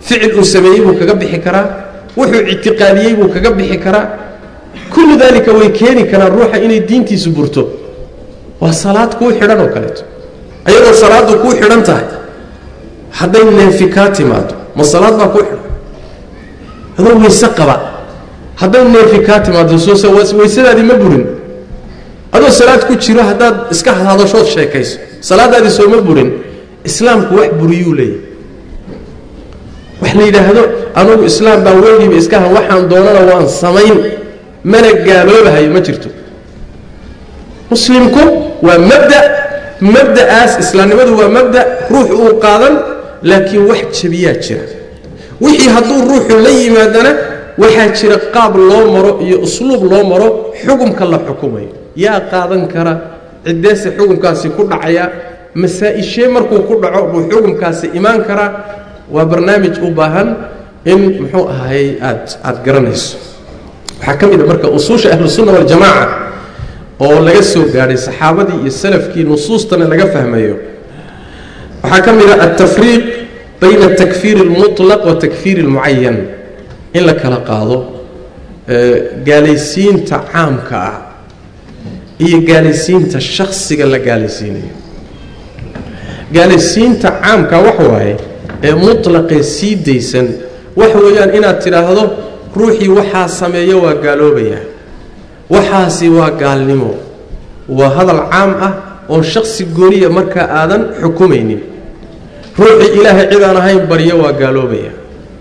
ficil uu sameeyey buu kaga bixi karaa wuxuu ictiqaadiyey buu kaga bixi karaa kullu dalika way keeni karaan ruuxa inay diintiisu burto waa salaad kuu xidhan oo kaleeto ayadoo salaadu kuu xidhan tahay hadday neefi kaa timaado ma salaad baa kuu xidhan adoo weyse qaba hadday neefi kaa timaado soo weysadaadii ma burin adoo salaad ku jiro haddaad iska hadashood sheekayso salaadaadii soo ma burin islaamku wax buriyuu leeyahay wax la yidhaahdo anugu islaam baa weligiiba iska ha waxaan doonana waan samayn mana gaaloobahayo ma jirto muslimku waa mabda mabda'aas islaamnimadu waa mabda ruux uu qaadan laakiin wax jabiyaa jira wixii hadduu ruuxu la yimaadana waxaa jira qaab loo maro iyo usluub loo maro xukumka la xukumayo yaa qaadan kara ciddeese xukumkaasi ku dhacaya masaa-ishee markuu ku dhaco buu xukumkaasi imaan karaa waa barnaamij u baahan in muxuu ahay aad aad garanayso waxaa ka mid a marka usuusha ahlusunna waljamaaca oo laga soo gaadhay saxaabadii iyo salafkii nusuustana laga fahmayo waxaa ka mid a altafriiq bayna takfiir اlmuطlaq wa takfiir اlmucayan in la kala qaado gaalaysiinta caamka ah iyo gaalaysiinta shaksiga la gaalaysiinayo gaalaysiinta caamka waxa waaye ee muطlaqee sii daysan waxa weeyaan inaad tidhaahdo ruuxii waxaa sameeya waa gaaloobayaa waxaasi waa gaalnimo waa hadal caam ah oon shaksi gooniya markaa aadan xukumaynin ruuxii ilaahay cid aan ahayn baryo waa gaaloobayaa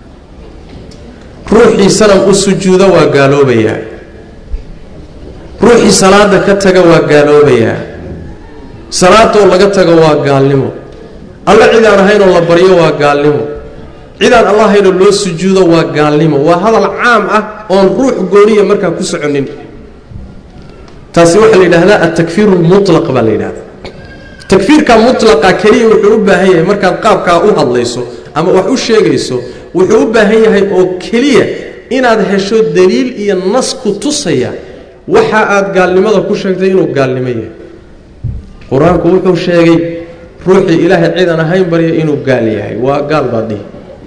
ruuxii sanam u sujuudo waa gaaloobayaa ruuxii salaada ka taga waa gaaloobayaa salaadoo laga tago waa gaalnimo alla cid aan ahaynoo la baryo waa gaalnimo cidaan alla ahaynoo loo sujuudo waa gaalnimo waa hadal caam ah oon ruux gooniya markaa ku soconin taasi waxaa la yidhaahdaa altakfiiru lmutlaq baa la yidhahdaa takfiirka mutlaqa keliya wuxuu u baahan yahay markaad qaabkaa u hadlayso ama wax u sheegayso wuxuu u baahan yahay oo keliya inaad hesho daliil iyo nas ku tusaya waxa aad gaalnimada ku sheegtay inuu gaalnimo yahay qur-aanku wuxuu sheegay ruuxii ilaahay cid aan ahayn barya inuu gaal yahay waa gaal baad dhihi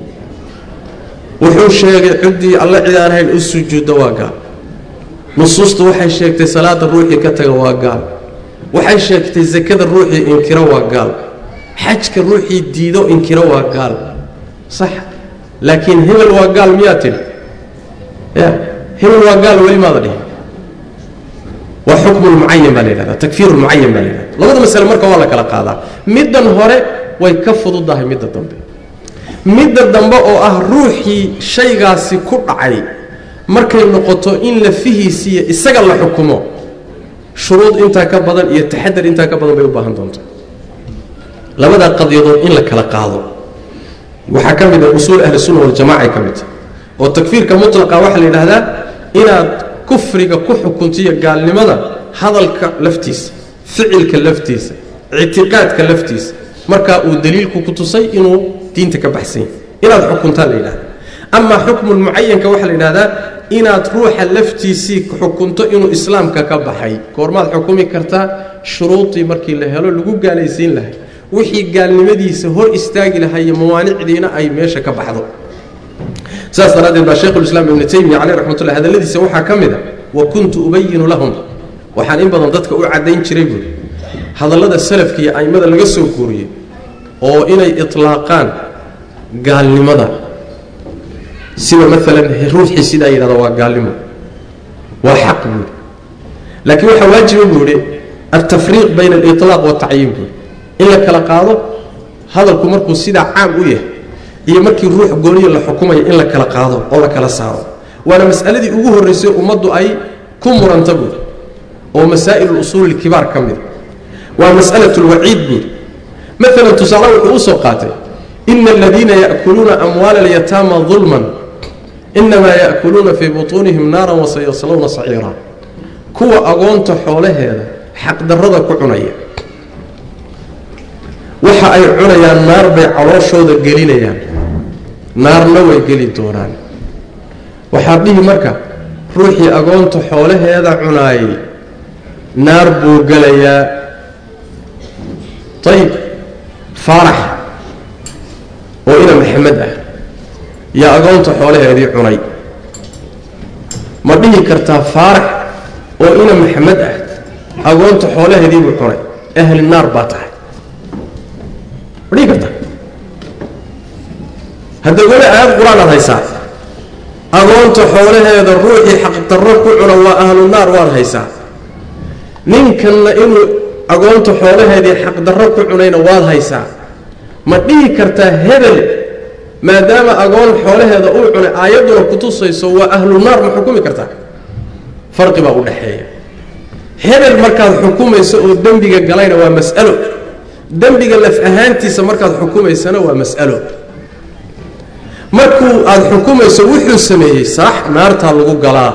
wuxuu sheegay ciddii alle cid aan ahayn u sujuuddo waa gaal nusuustu waxay sheegtay salaada ruuxii ka taga waa gaal waxay sheegtay zakada ruuxii inkiro waa gaal xajka ruuxii diido inkiro waa gaal sax laakiin hebel waa gaal miyaa tidhi ya hebel waa gaal weli maada dhihi waa xukmu lmucayan baa la yidhahdaa takfiiru lmucayan baa la yidhahda labada masale marka waa la kala qaadaa middan hore way ka fududahay midda dambe midda dambe oo ah ruuxii shaygaasi ku dhacay markay noqoto in la fihiisiiyo isaga la xukumo shuruud intaa ka badan iyo taxadar intaa ka badan bay u baahan doonta labadaa qadiyadood in la kala qaado waxaa ka mid a usuul ahli sunna waljamaca ka mid oo takfiirka mutlaqa waxaa la yidhaahdaa inaad kufriga ku xukuntiyo gaalnimada hadalka laftiisa ficilka laftiisa ictiqaadka laftiisa markaa uu daliilku ku tusay inuu diinta ka baxsan yahay inaad xukuntaa la yidhahda amaa xukmu lmucayanka waxaa la yidhahdaa inaad ruuxa laftiisii xukunto inuu islaamka ka baxay goormaad xukumi kartaa shuruudii markii la helo lagu gaalaysiin lahay wixii gaalnimadiisa hor istaagi lahay iyo mawaanicdiina ay meesha ka baxdo saas daraaddeed baa shaykhulislaam ibnu taymiya caleyh raxmatullah hadalladiisa waxaa ka mid a wa kuntu ubayinu lahum waxaan in badan dadka u caddayn jiray buuri hadallada salafka iyo a'immada laga soo guuriyey oo inay itlaaqaan gaalnimada sida maalan ruuxii sidaa yidhahda waa gaalnimo waa xaq buuri laakiin waxaa waajiba buu idhi altafriiq bayna aliطlaaq waatacyiin buuri in la kala qaado hadalku markuu sidaa caam u yahay iyo markii ruux gooniya la xukumayo in la kala qaado oo la kala saaro waana mas'aladii ugu horraysay ummaddu ay ku muranta buuri oo masaa'il usuul ilkibaar ka mida waa mas'alatu lwaciid buuri maalan tusaale wuxuu u soo qaatay ina aladiina ya'kuluuna amwaala alyataama dulman inamaa ya'kuluuna fii butuunihim naaran wasayaslawna saciira kuwa agoonta xoolaheeda xaqdarrada ku cunaya waxa ay cunayaan naar bay calooshooda gelinayaan naarna way geli doonaan waxaa dhihi marka ruuxii agoonta xoolaheeda cunaayay naar buu gelayaa ayib faarax oo ina maxamed ah yaa agoonta xoolaheedii cunay ma dhihi kartaa faarax oo ina maxamed ah agoonta xoolaheedii buu cunay ahli naar baa tahay ma dhihi kartaa hadda weli aayad qur-aan aad haysaa agoonta xoolaheeda ruuxii xaqdarro ku cuna waa ahlu naar waad haysaa ninkanna inuu agoonta xoolaheedii xaqdarro ku cunayna waad haysaa ma dhihi kartaa hebel maadaama agoon xoolaheeda uu cunay aayadduna ku tusayso waa ahlu naar ma xukumi kartaa farqi baa u dhaxeeya hebel markaad xukumayso oo dembiga galayna waa mas'alo dembiga laf ahaantiisa markaad xukumaysana waa mas'alo markuu aad xukumayso wuxuu sameeyey saax naartaa lagu galaa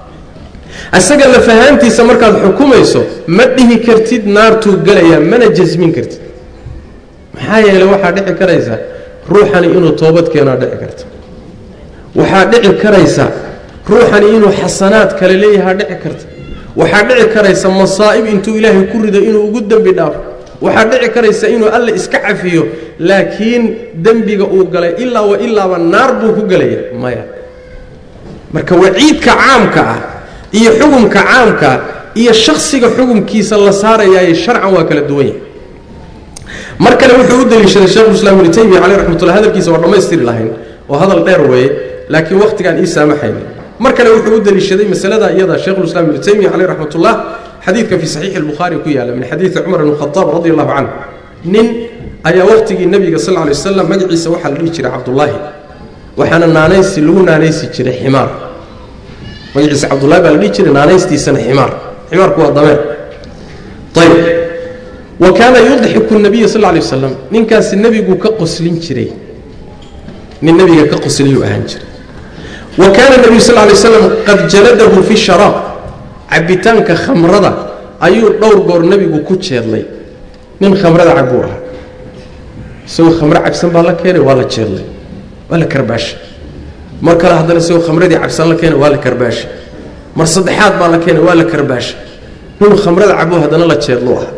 asaga laf ahaantiisa markaad xukumayso ma dhihi kartid naartuu galayaa mana jasmin kartid maxaa yeelay waxaa dhici karaysa ruuxani inuu toobad keenaa dhici karta waxaa dhici karaysa ruuxani inuu xasanaad kale leeyahaa dhici karta waxaa dhici karaysa masaa'ib intuu ilaahay ku rido inuu ugu dembi dhaafo waxaa dhici karaysa inuu alle iska cafiyo laakiin dembiga uu galay ilaa wa ilaaba naar buu ku gelaya maya marka waciidka caamka ah iyo xukumka caamka iyo shakhsiga xukumkiisa la saarayaay sharcan waa kala duwan yahay mar kale wuxuu u daliishaday sheekhu islaam ibnu taymiya caleyh raxmatullah hadalkiisa waa dhammaystiri lahayn oo hadal dheer weeye laakiin wakhtigaan ii saamaxayna mar kale wuxuu u daliishaday masalada iyada sheekhulislaam ibnu taymiya caleyh raxmatullah xadiidka fii saxiixi albukhaari ku yaalla min xadiidi cumar ibn khataab radi allahu canhu nin ayaa wakhtigii nebiga sal lla lay wasalam magaciisa waxaa la dhihi jiray cabdullaahi waxaana naanaysi lagu naanaysi jiray ximaar magaciisa cabdullahi baa la dhihi jiray naanaystiisana ximaar ximaarku waa dameer ayb wa kaana yudxiku nabiya sal lla lay wasalam ninkaasi nebiguu ka qoslin jiray nin nebiga ka qosliyuu ahaan jiray wa kaana nebiyu sal lla lay waslam qad jaladahu fi sharaab cabbitaanka khamrada ayuu dhowr goor nebigu ku jeedlay nin khamrada cabbuu ahaa isagoo khamro cabsan baa la keenay waa la jeedlay waa la karbaashay mar kale haddana isagoo khamradii cabsan la keenay waa la karbaashay mar saddexaad baa la keenay waa la karbaashay ninuu khamrada cabbuu haddana la jeedluu ahaa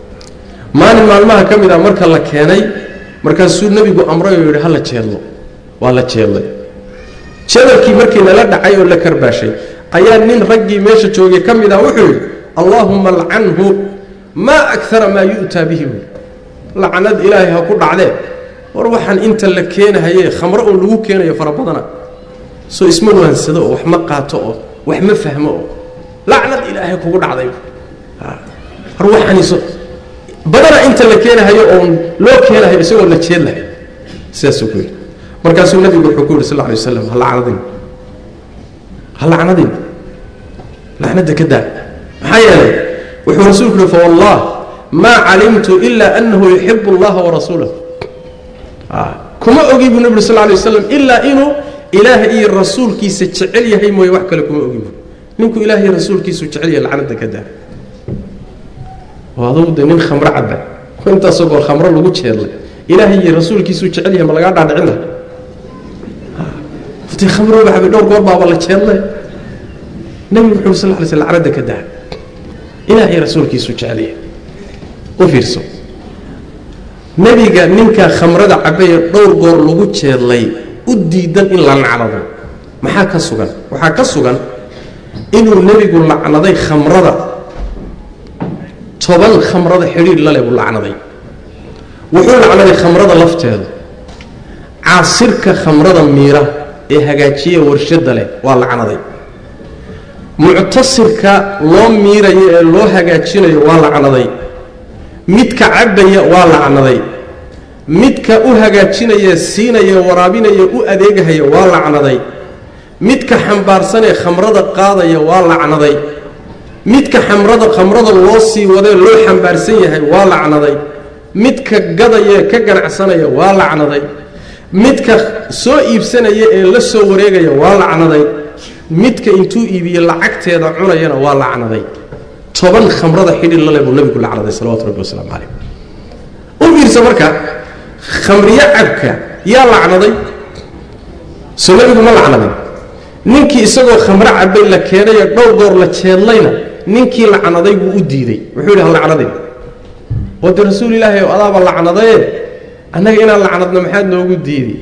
maalin maalmaha ka mid ah marka la keenay markaasuu nebigu amray oo yidhi ha la jeedlo waa la jeedlay jadalkii markii nala dhacay oo la karbaashay ayaa nin raggii meesha joogay ka mid ah wuxuu yidhi allaahumma alcanhu maa akara maa yu'taa bihi buui lacnad ilaahay ha ku dhacdee war waxaan inta la keenahaye khamro uun lagu keenayo fara badana soo isma waansado oo wax ma qaato oo wax ma fahmo oo lacnad ilaahay kugu dhacday war waxaniso badana inta la keenahayo oon loo keenahayo isagoo la jeedlahay sidaasuu ku yidhi markaasuu nebigu wuxuu ku yidhi sal lla alay waslam ha lacnadin ha lacnadin lacnadda ka daa maxaa yeelay wuxuu rasuulku yihi fawallah maa calimtu ilaa annahu yuxibu allaha warasuulahu kuma ogi buu nebi sal lla alay wasalam ilaa inuu ilaaha iyo rasuulkiisa jecel yahay mooye wax kale kuma ogi bu ninku ilaah iyo rasuulkiisuu jecel yahay lacnadda ka daa oo adugu de nin khamro cabba intaasoo goor khamro lagu jeedlay ilaahay iyo rasuulkiisuu jecel yahay ma lagaa dhaadhicin laha ftay khamrooba cabay dhowr goor baaba la jeedlay nebigu wuxuu sal lay sl lacnadda ka daa ilaah iyo rasuulkiisuu jecel yahay u fiirso nebiga ninkaa khamrada cabbaye dhowr goor lagu jeedlay u diidan in la lacnado maxaa ka sugan waxaa ka sugan inuu nebigu lacnaday khamrada toban khamrada xidhiir lale buu lacnaday wuxuu lacnaday khamrada lafteeda caasirka khamrada miira ee hagaajiya warshadda leh waa lacnaday muctasirka loo miirayo ee loo hagaajinayo waa lacnaday midka cabbaya waa lacnaday midka u hagaajinaya siinaya waraabinaya u adeegahaya waa lacnaday midka xambaarsanee khamrada qaadaya waa lacnaday midka xamrada khamrada loo sii wadee loo xambaarsan yahay waa lacnaday midka gadaya ka ganacsanaya waa lacnaday midka soo iibsanaya ee la soo wareegaya waa lacnaday midka intuu iibiye lacagteeda cunayana waa lacnaday toban khamrada xidhiir lale buu nebigu lacnaday salawatu rabbi wasalaamu calayh u fiirsa marka khamriyo cabka yaa lacnaday soo nebigu ma lacnaday ninkii isagoo khamro cabbay la keenayo dhowr goor la jeedlayna ninkii lacnaday buu u diiday wuxuu yidhi ha lacnadin oo de rasuul ilaahay oo adaaba lacnadaye annaga inaan lacnadno maxaad noogu diidi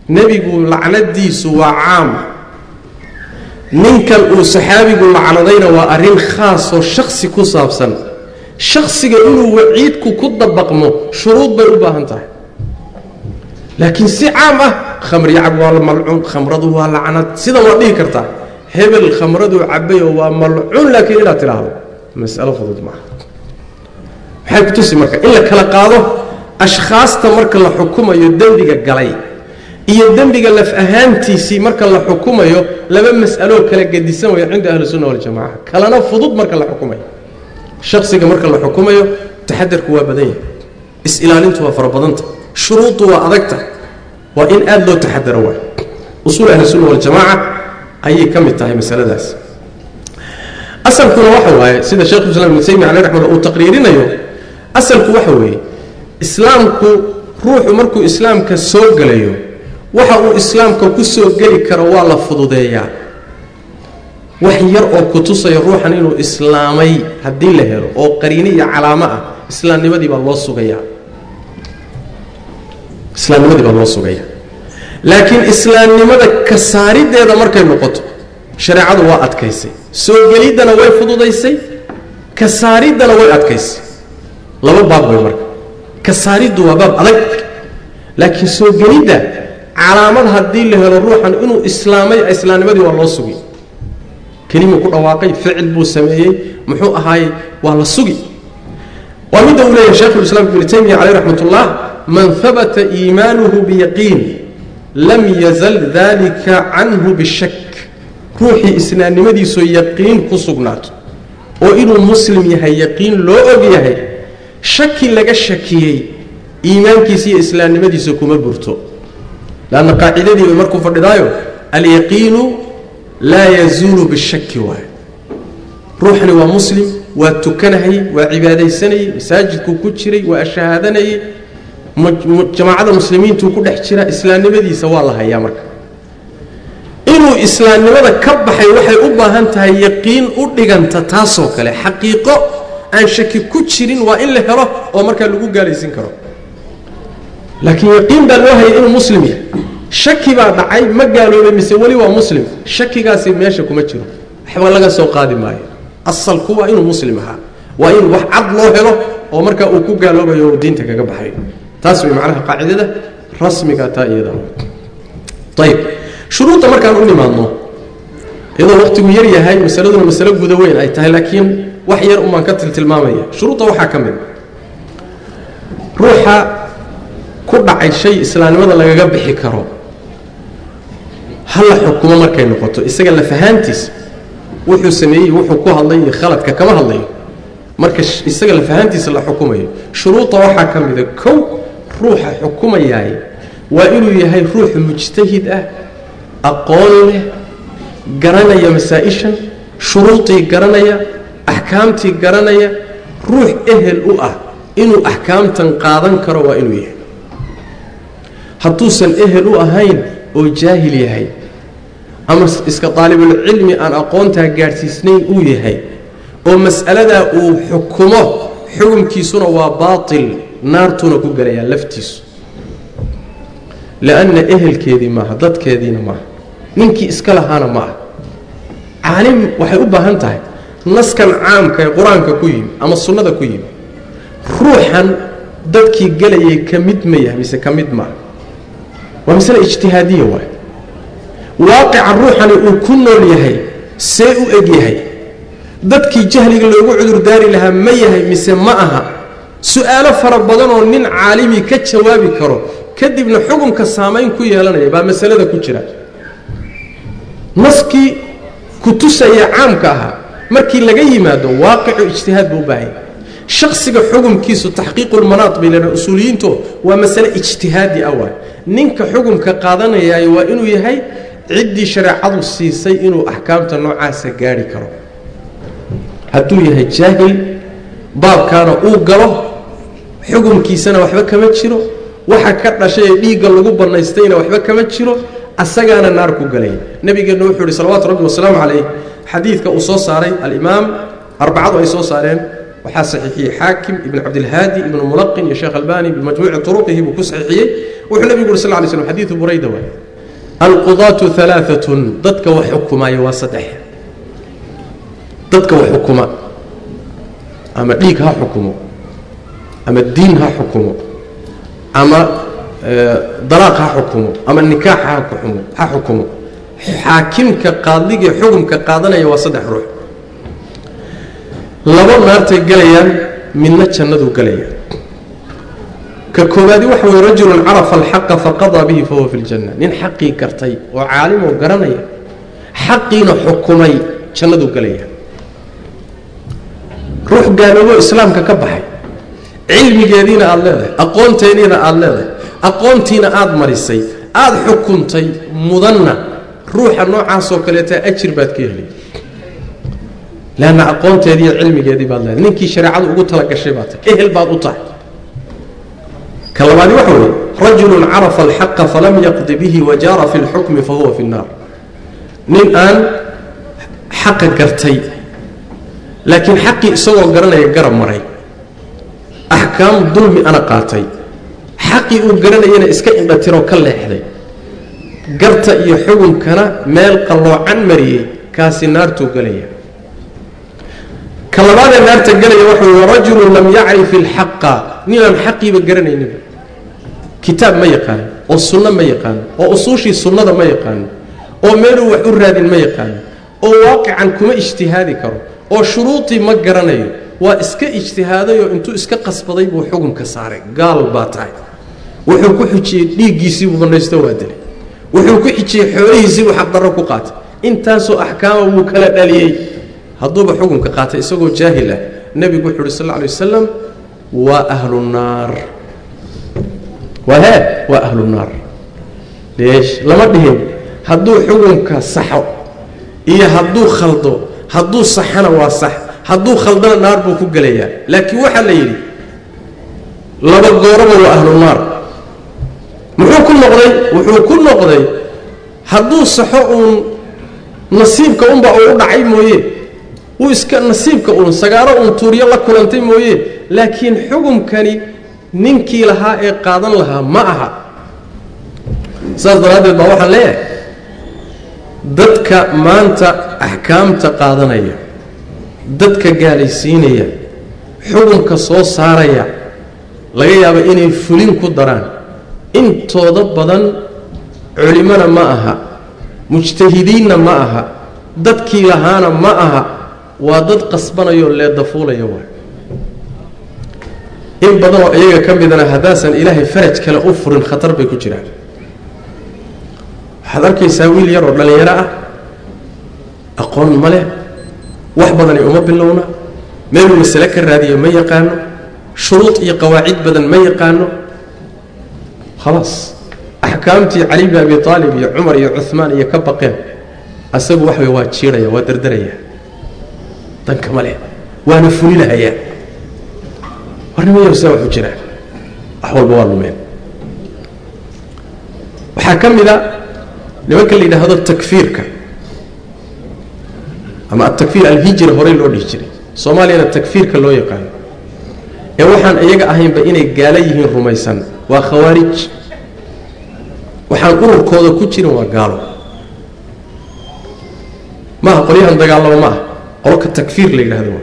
nebigu lacnadiisu waa caam ninkan uu saxaabigu lacnadayna waa arrin khaas oo shakhsi ku saabsan shakhsiga inuu waciidku ku dabaqmo shuruud bay u baahan tahay laakiin si caam ah khamri cab waa malcuun khamradu waa lacnad sida waa dhihi kartaa hebel khamradu cabay oo waa malcuun laakiin inaad tiraahdo mas'alo fudud ma aha maxay ku tusi marka in la kala qaado ashkhaasta marka la xukumayo dembiga galay iyo dembiga laf ahaantiisii marka la xukumayo laba mas'alo kala gedisan way cinda ahlu sunna wal jamaa kalana fudud marka la xukumayo shakhsiga marka la xukumayo taxadarku waa badan yahay is ilaalintu waa farabadanta shuruudu waa adagta waa in aad loo taxadaro waa usul ahlu sunna wal jamaa ayay kamid tahay masaladaas asalkuna waxa waaye sida sheekh islaam ibn taymiyyah alayhi rahmah uu taqriirinayo asalku waxa weeye islaamku ruuxu markuu islaamka soo galayo waxa uu islaamka ku soo gali karo waa la fududeeyaa wax yar oo ku tusay ruuxan inuu islaamay hadii la helo oo qariino iyo calaamo ah islaamnimadii baa loo sugayaa islaamnimadii baa loo sugayaa laakiin islaamnimada ka saarideeda markay noqoto shariicadu waa adkaysay soo galidana way fududaysay ka saaridana way adkaysay laba baab way marka ka saaridu waa baab adag laakiin soo galida calaamad hadii la helo ruuxan inuu islaamay islaamnimadii waa loo sugay كلمة كل واقع فعل بو سميه محو أهاي والله سجي ومن دولة شيخ الإسلام ابن تيمية عليه رحمة الله من ثبت إيمانه بيقين لم يزل ذلك عنه بالشك روحي إسنان مدي سو يقين كسقنات وإنه مسلم يهي يقين لو أبيهي شك لك الشكي إيمان كيسي إسلام مدي سو كما برتو لأن قاعدة دي بمركو فردايو اليقين لا يزول بالشك واحد روحني ومسلم وتكنهي وعبادي سني مساجد كوكوتشري وأشهادني جماعة المسلمين تقول احترا إسلام نبدي سوى الله يا مرك إنه إسلام نبدي كبحي وحي أبا هنتها يقين أردقان تتاسوك له حقيقة أن شك كوتشرين وإن لهره ومرك اللقو قال يسنكره لكن يقين بالوهي إنه مسلم شكي بعد عين ما قالوا لي مسولي ومسلم شكي قاسي ماشي كما تشرو حوالله سو قادم معي اصل كوا انه مسلم ها وان wax cad loo helo oo marka uu ku gaaloobayo diinta kaga baxay taas way macnaha qaacidada rasmiga taa iyada طيب shuruuda marka uu nimaadno iyadoo waqtigu yar yahay masaladuna mas'alo guud weyn ay tahay laakiin wax yar uma ka tilmaamaya shuruuda waxa kamid ruuxa ku dhacay shay islaamnimada lagaga bixi karo هل حكومة مركي نقطة إسقى لفهانتيس وحو سميه وحو كوها الله خلط كما الله مركش إسقى لفهانتيس الحكومة شروطه وحا كم إذا كو روح حكومة ياي وإنه يهي روح مجتهد أقوله قرانيا مسائشا شروطي قرانيا أحكامتي قرانيا روح إهل أؤه إنه أحكام تنقاضا كروا وإنه يهي هتوصل إهل أؤه هين oo jaahil yahay ama iska talibul ilmi aan aqoonta gaarsiisnay uu yahay oo mas'alada uu xukumo xukunkiisuna waa baatil naartuna ku galaya laftiisu laana ehelkeedii ma dadkeediina ma ninkii iska lahaana ma caalim waxay u baahan tahay naskan caamka ee quraanka ku yimi ama sunnada ku yimi ruuxan dadkii galayay kamid ma yahay mise kamid ma ومثلا اجتهادية واحد واقع الروح أن يكون ليهي سيء أجيهي ذاتك جهلي اللي يقول عذر داري لها ميهي مسمعها سؤال فربضان من عالمي كتشوابي كرو كدب نحكم كسامين كوية لنا يبقى مسألة ذا كتشرا نسكي كتوسا يعامكها مركي لغاية ماذا واقع اجتهاد بوباهي شخص حكم كيسو تحقيق المناط بين الأصوليين تو ومسألة اجتهادي أول نينك حكم كقادنا يا وإنه يهي عدي شريعة السيسي إنه أحكام النوع سجاري كرو هدو يهي جاهل باب كان أوقله حكم كيسنا وحبا كما تشيرو وحكتنا شيء ليقل لقوبا نيستينا وحبا كما تشيرو السجانا النار كوغلين نبي قال نوح صلوات ربي والسلام عليه حديث كأصوص عليه الإمام أربعة وإصوص عليه وحاسحيه حاكم ابن عبد الهادي ابن الملقن يا شيخ الباني بمجموع طرقه بكسحيه wuxuu nabigu yiri sallallahu alayhi wasallam xadiisu burayda wa alqudatu thalathatun dadka wax xukumaya waa saddex dadka wax xukuma ama dhiig ha xukumo ama diin ha xukumo ama dalaaq ha xukumo ama nikaax ha xukumo ha xukumo xaakimka qaadiga xukunka qaadanaya waa saddex ruux laba naartay galayaan midna jannadu galaya ka koobaadi waxa way rajulun arafa alxaqa faqada bihi fahuwa fi ljanna nin xaqii gartay oo caalim oo garanaya xaqiina xukumay jannadu galaya ruux gaaloobay islaamka ka baxay cilmigeediina aad leedahay aqoonteediina aad leedahay aqoontiina aad marisay aad xukuntay mudanna ruuxa noocaas oo kaleeta ajir baad ka helay laana aqoonteedii iyo cilmigeedii baad leedahay ninkii shariicadu ugu tala gashay baad tahay ehel baad u tahay كلامي وحوي رجل عرف الحق فلم يقض به وجار في الحكم فهو في النار نين آن حق قرتي لكن حقي سوى قرنا يقرب مري أحكام ظلمي أنا قاتي حقي وقرنا ينا إسكا إن ترى كل إحدى قرت يحكم كان مال قلوا عن مري كاس النار تقليه كلامي النار تقليه وحوي ورجل لم يعرف الحق نيلان حقي بقرنا ينبي كتاب ما يقان أو السنة ما يقان أو أصوشي السنة ما يقان أو ميرو وحراد ما يقان أو واقعا كما اجتهادي كرو أو شروطي ما قرنا وإسكا اجتهادي وإنتو إسكا قصبضي بوحكم كساري قال باتاي وحكو حجي ليقي سيبو بنيستوى دلي وحكو حجي حوريه سيبو حق دركو قات انتاسو أحكام وكلا دليي هدوب حكم كقاتا إساقو جاهلة النبي قول صلى الله عليه وسلم وأهل النار وهي وأهل النار ليش لما دهين هدو حكمك صحو إيه هدو خلطو هدو صحنا وصح هدو خلطنا النار بوكو قليا لكن واحد ليلي لما قربوا وأهل النار محو كل نقضي وحو كل نقضي هدو صحو نصيبك أنبا أو دعي مويه وإسكا نصيبك أون سجارة أون توريا الله كلنتي مويه لكن حكم كاني ننكي لها إقادا لها معها صار هذا الضوء ليه ضدك ما أنت أحكام تقاضنية ضدك جالسينية حكم كصوص صارية لقيا بإني فلين كدران إنت ضبضا علمنا معها مجتهدين معها ضدك لهانا معها وضد قصبنا يولي الضفولة يوم إن بدأوا إيجا كم بدنا هداسا إلهي فرج كلا أفر خطر بيكو جران حضرك يساوي لي يرد لن يرى أقول ملي وحبضني أمم باللونة ميلو مسلك الرادية ما يقانو شروط إي قواعد بدن ما يقانو خلاص أحكامتي علي بن أبي طالب يا عمر يا عثمان يا كبقين أسبب وحوي واتشيرة يا ودردرية تنك ملي وأنا فولي لها يا warnimo yar soo jiraan wax walba waa lumeen waxa kamida nimanka la yiraahdo takfiirka ama takfiir al-hijra hore loo dhigi jiray Soomaaliya takfiirka loo yaqaan ee waxaan iyaga ahaynba inay gaala yihiin rumaysan waa khawarij waxaan ururkooda ku jirin waa gaalo ma qoliyahan dagaalamo ma qolka takfiir la yiraahdo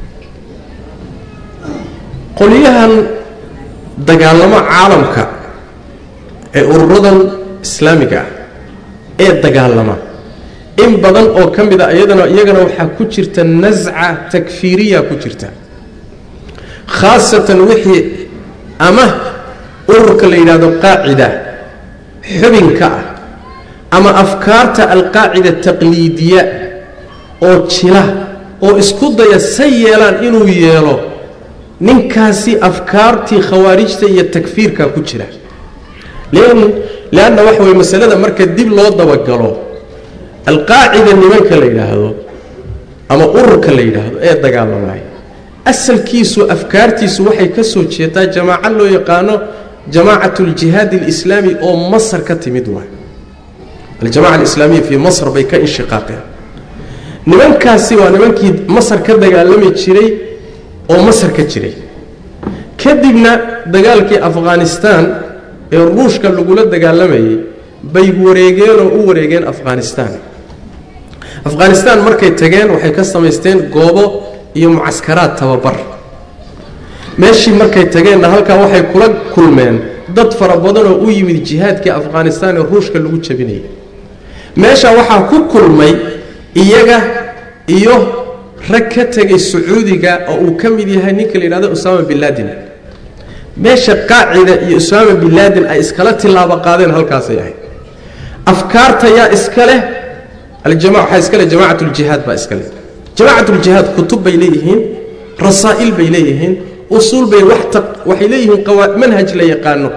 qoliyahan dagaalamo caalamka ee ururadan islaamiga ee dagaalama in badan oo kamida iyadana iyagana waxa ku jirta nazca takfiiriya ku jirta khaasatan wixii ama ururka la yiraahdo qaacida xubinka ama afkaarta alqaacida taqliidiya oo jila oo isku daya sayeelan inuu yeelo ninkaasi afkaartii khawaarijta iyo takfiirka ku jira leen laana wax way masalada marka dib loo dabagalo alqaacida nimanka la yiraahdo ama ururka la yiraahdo ee dagaalamay asalkiisu afkaartiisu waxay ka soo jeedaa jamaaca loo yaqaano jamaacatul jihaad al-islami oo Masar ka timid waa الجماعة الإسلامية في مصر bay ka inshiqaaqeen nimankaasi waa nimankii Masar ka dagaalamay jiray oo Masar ka jiray kadibna dagaalkii Afghanistan ee ruushka lagula dagaalamayay bay wareegeenoo u wareegeen afghanistan afghanistan markay tageen waxay ka samaysteen goobo iyo mucaskaraad tababar meeshii markay tageenna halkaa waxay kula kulmeen dad fara badan oo u yimid jihaadkii afghanistan ee ruushka lagu jabinayay meesha waxaa ku kulmay iyaga iyo rag ka tegay sacuudiga oo uu ka mid yahay ninka la yidhahdo usaama bin laden meesha qaacida iyo usaama bin laden ay iskala tilaabo qaadeen halkaasay ahayd afkaarta yaa iska leh aljamaca waxaa iska leh jamaacatljihaad baa iska leh jamaacatljihaad kutub bay leeyihiin rasaa'il bay leeyihiin usuul bay waxay leeyihiin manhaj la yaqaano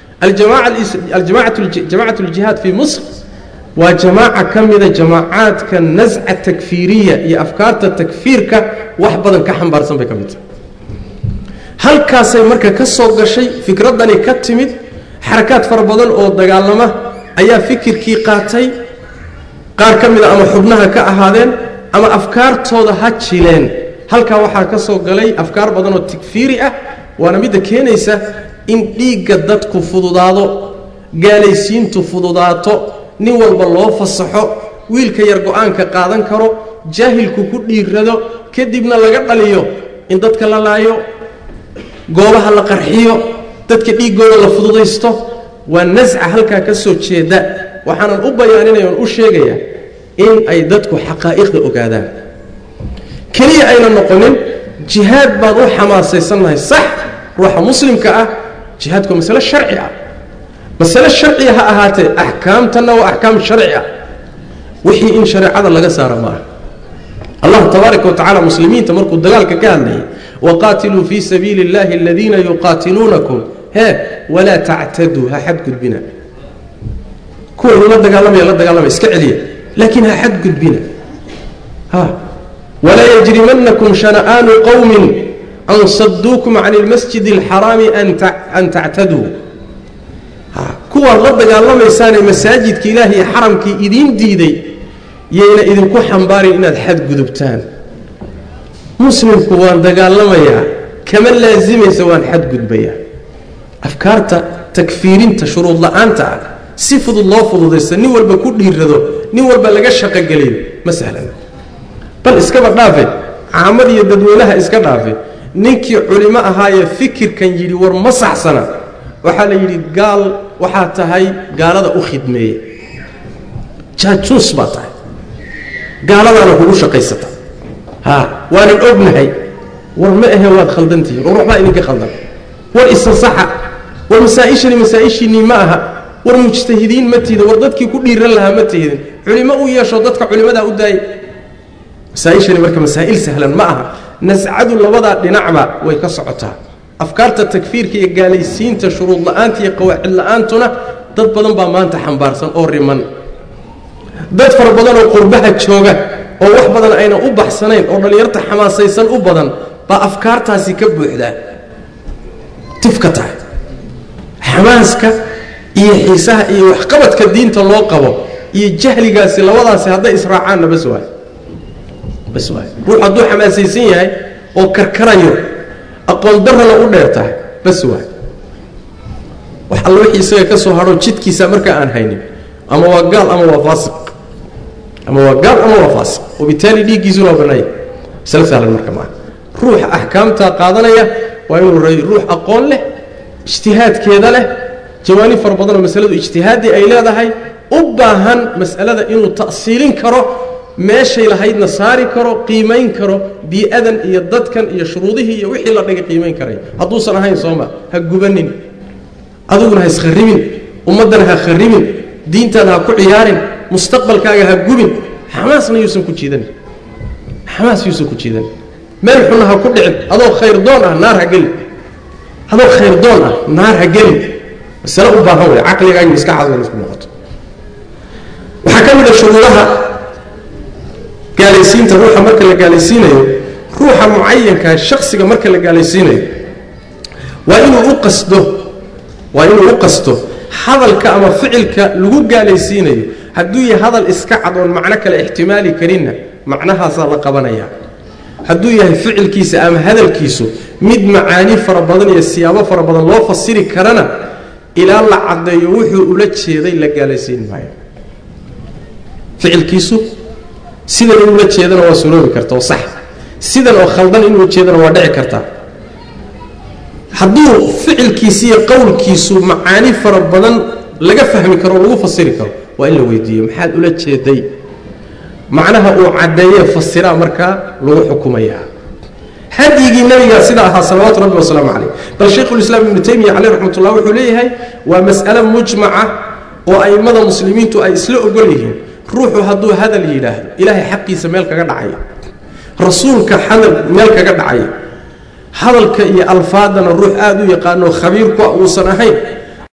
aljamaacatljihaad fii misr waa jamaaca ka mida jamaacaadka nasca takfiiriya iyo afkaarta takfiirka wax badan ka xambaarsan bay ka mid tahay halkaasay marka ka soo gashay fikraddani ka timid xarakaad fara badan oo dagaalama ayaa fikirkii qaatay qaar ka mida ama xubnaha ka ahaadeen ama afkaartooda ha jileen halkaa waxaa ka soo galay afkaar badan oo takfiiri ah waana midda keenaysa in dhiigga dadku fududaado gaalaysiintu fududaato nin walba loo fasaxo wiilka yar go-aanka qaadan karo jaahilku ku dhiirado kadibna laga dhaliyo in dadka la laayo goobaha la qarxiyo dadka dhiiggooda la fududaysto waa nasca halkaa ka soo jeeda waxaanan u bayaaninaya oon u sheegaya in ay dadku xaqaa'iqda ogaadaan keliya ayna noqonin jihaad baan u xamaasaysannahay sax ruuxa muslimka ah jihaadku masale sharci ah masale sharciya ha ahaatee axkaamtanna waa axkaam sharci ah wixii in shareecada laga saara ma aha allah tabaaraka wa tacala muslimiinta markuu dagaalka ka hadlayay waqaatiluu fii sabiili اllahi aladiina yuqaatiluunakum he walaa tactaduu ha xadgudbina kuwa la dagaalamaya la dagaalamaya iska celiya laakiin ha xadgudbina ha walaa yajrimanakum shana'aanu qowmin an saduukum can اlmasjid اlxaraami an tactaduu kuwaad la dagaalamaysaanee masaajidka ilaahi iyo xaramkii idiin diiday yayna idinku xambaarin inaad xadgudubtaan muslimku waan dagaalamayaa kama laasimaysa waan xadgudbayaa afkaarta takfiirinta shuruud la'aanta ah si fudud loo fududaysta nin walba ku dhiirado nin walba laga shaqogeliyo ma sahlan bal iskaba dhaafe caamad iyo dadweynaha iska dhaafe ninkii culimo ahaayee fikirkan yidhi war ma saxsana waxaa la yidhi gaal waxaa tahay gaalada u khidmeeya jaajuus baa tahay gaaladaana kugu shaqaysata ha waanan ognahay war ma ahe waad khaldantihiin war waxbaa idinka khaldan war isansaxa war masaa-ishani masaa-ishiinnii ma aha war mujtahidiin ma tihidin war dadkii ku dhiiran lahaa ma tihidin culimo u yeesho dadka culimadaa u daayay masaa-ishani marka masaa'il sahlan ma aha nascadu labadaa dhinacba way ka socotaa afkaarta takfiirka iyo gaalaysiinta shuruud la'aanta iyo qawaacid la'aantuna dad badan baa maanta xambaarsan oo riman dad fara badan oo qurbaha jooga oo wax badan ayna u baxsanayn oo dhallinyarta xamaasaysan u badan baa afkaartaasi ka buuxdaa tifka tahay xamaaska iyo xiisaha iyo waxqabadka diinta loo qabo iyo jahligaasi labadaasi hadday israacaanna bas waay bas waay ruux hadduu xamaasaysan yahay oo karkarayo aqoon darrana u dheer tahay bas waay wax alla wixii isaga ka soo hadho jidkiisa marka aan haynin ama waa gaal ama waa faasiq ama waa gaal ama waa faasiq wabitaali dhiiggiisuna waa bannaaya masale sahlan marka maaha ruuxa axkaamtaa qaadanaya waa inuu ruux aqoon leh ijtihaadkeeda leh jawaanib fara badan oo masaladu ijtihaaddii ay leedahay u baahan mas'alada inuu ta'siilin karo meeshay lahaydna saari karo qiimayn karo bii-adan iyo dadkan iyo shuruudihii iyo wixii la dhigay qiimayn karay hadduusan ahayn sooma ha gubanin adiguna ha iskharribin ummaddana ha kharribin diintaada ha ku ciyaarin mustaqbalkaaga ha gubin xamaasna yuusan ku jiidanin xamaas yuusan ku jiidanin meel xunna ha ku dhicin adoo khayr doon ah naar ha gelin adoo khayr doon ah naar ha gelin masale u baahan wey caqligaaga maskaxaada in isku noqoto waxaa ka mid a shuruudaha gaalaysiinta ruuxa marka la gaalaysiinayo ruuxa mucayankaa shaksiga marka la gaalaysiinayo waa inuu u qasdo waa inuu u qasto hadalka ama ficilka lagu gaalaysiinayo hadduu yahay hadal iska cad oon macno kale ixtimaali karinna macnahaasaa la qabanayaa hadduu yahay ficilkiisa ama hadalkiisu mid macaani fara badan iyo siyaabo fara badan loo fasiri karana ilaa la caddeeyo wuxuu ula jeeday la gaalaysiin maayo. ficilkiisu sidan inuu la jeedana waa suroobi karta oo sax, sidan oo khaldan inuu jeedana waa dhici kartaa. hadduu ficilkiisi iyo qowlkiisu macaani fara badan laga fahmi karo oo lagu fasiri karo, waa in la weydiiyo maxaad ula jeeday. macnaha uu caddeeye fasiraa markaa lagu xukumayaa. hadyigii nabigaa sida ahaa salawaatu rabbi wasalaamu calayh. bal shaykhulislaam ibnu taymiya caleyh raxmatullah wuxuu leeyahay waa mas'ale mujmaca oo a'immada muslimiintu ay isla ogol yihiin. ruuxu hadduu hadal yidhaahdo ilaahay xaqiisa meel kaga dhacaya, rasuulka hadal meel kaga dhacaya, hadalka iyo alfaadana ruux aad u yaqaano khabiir ku uusan ahayn,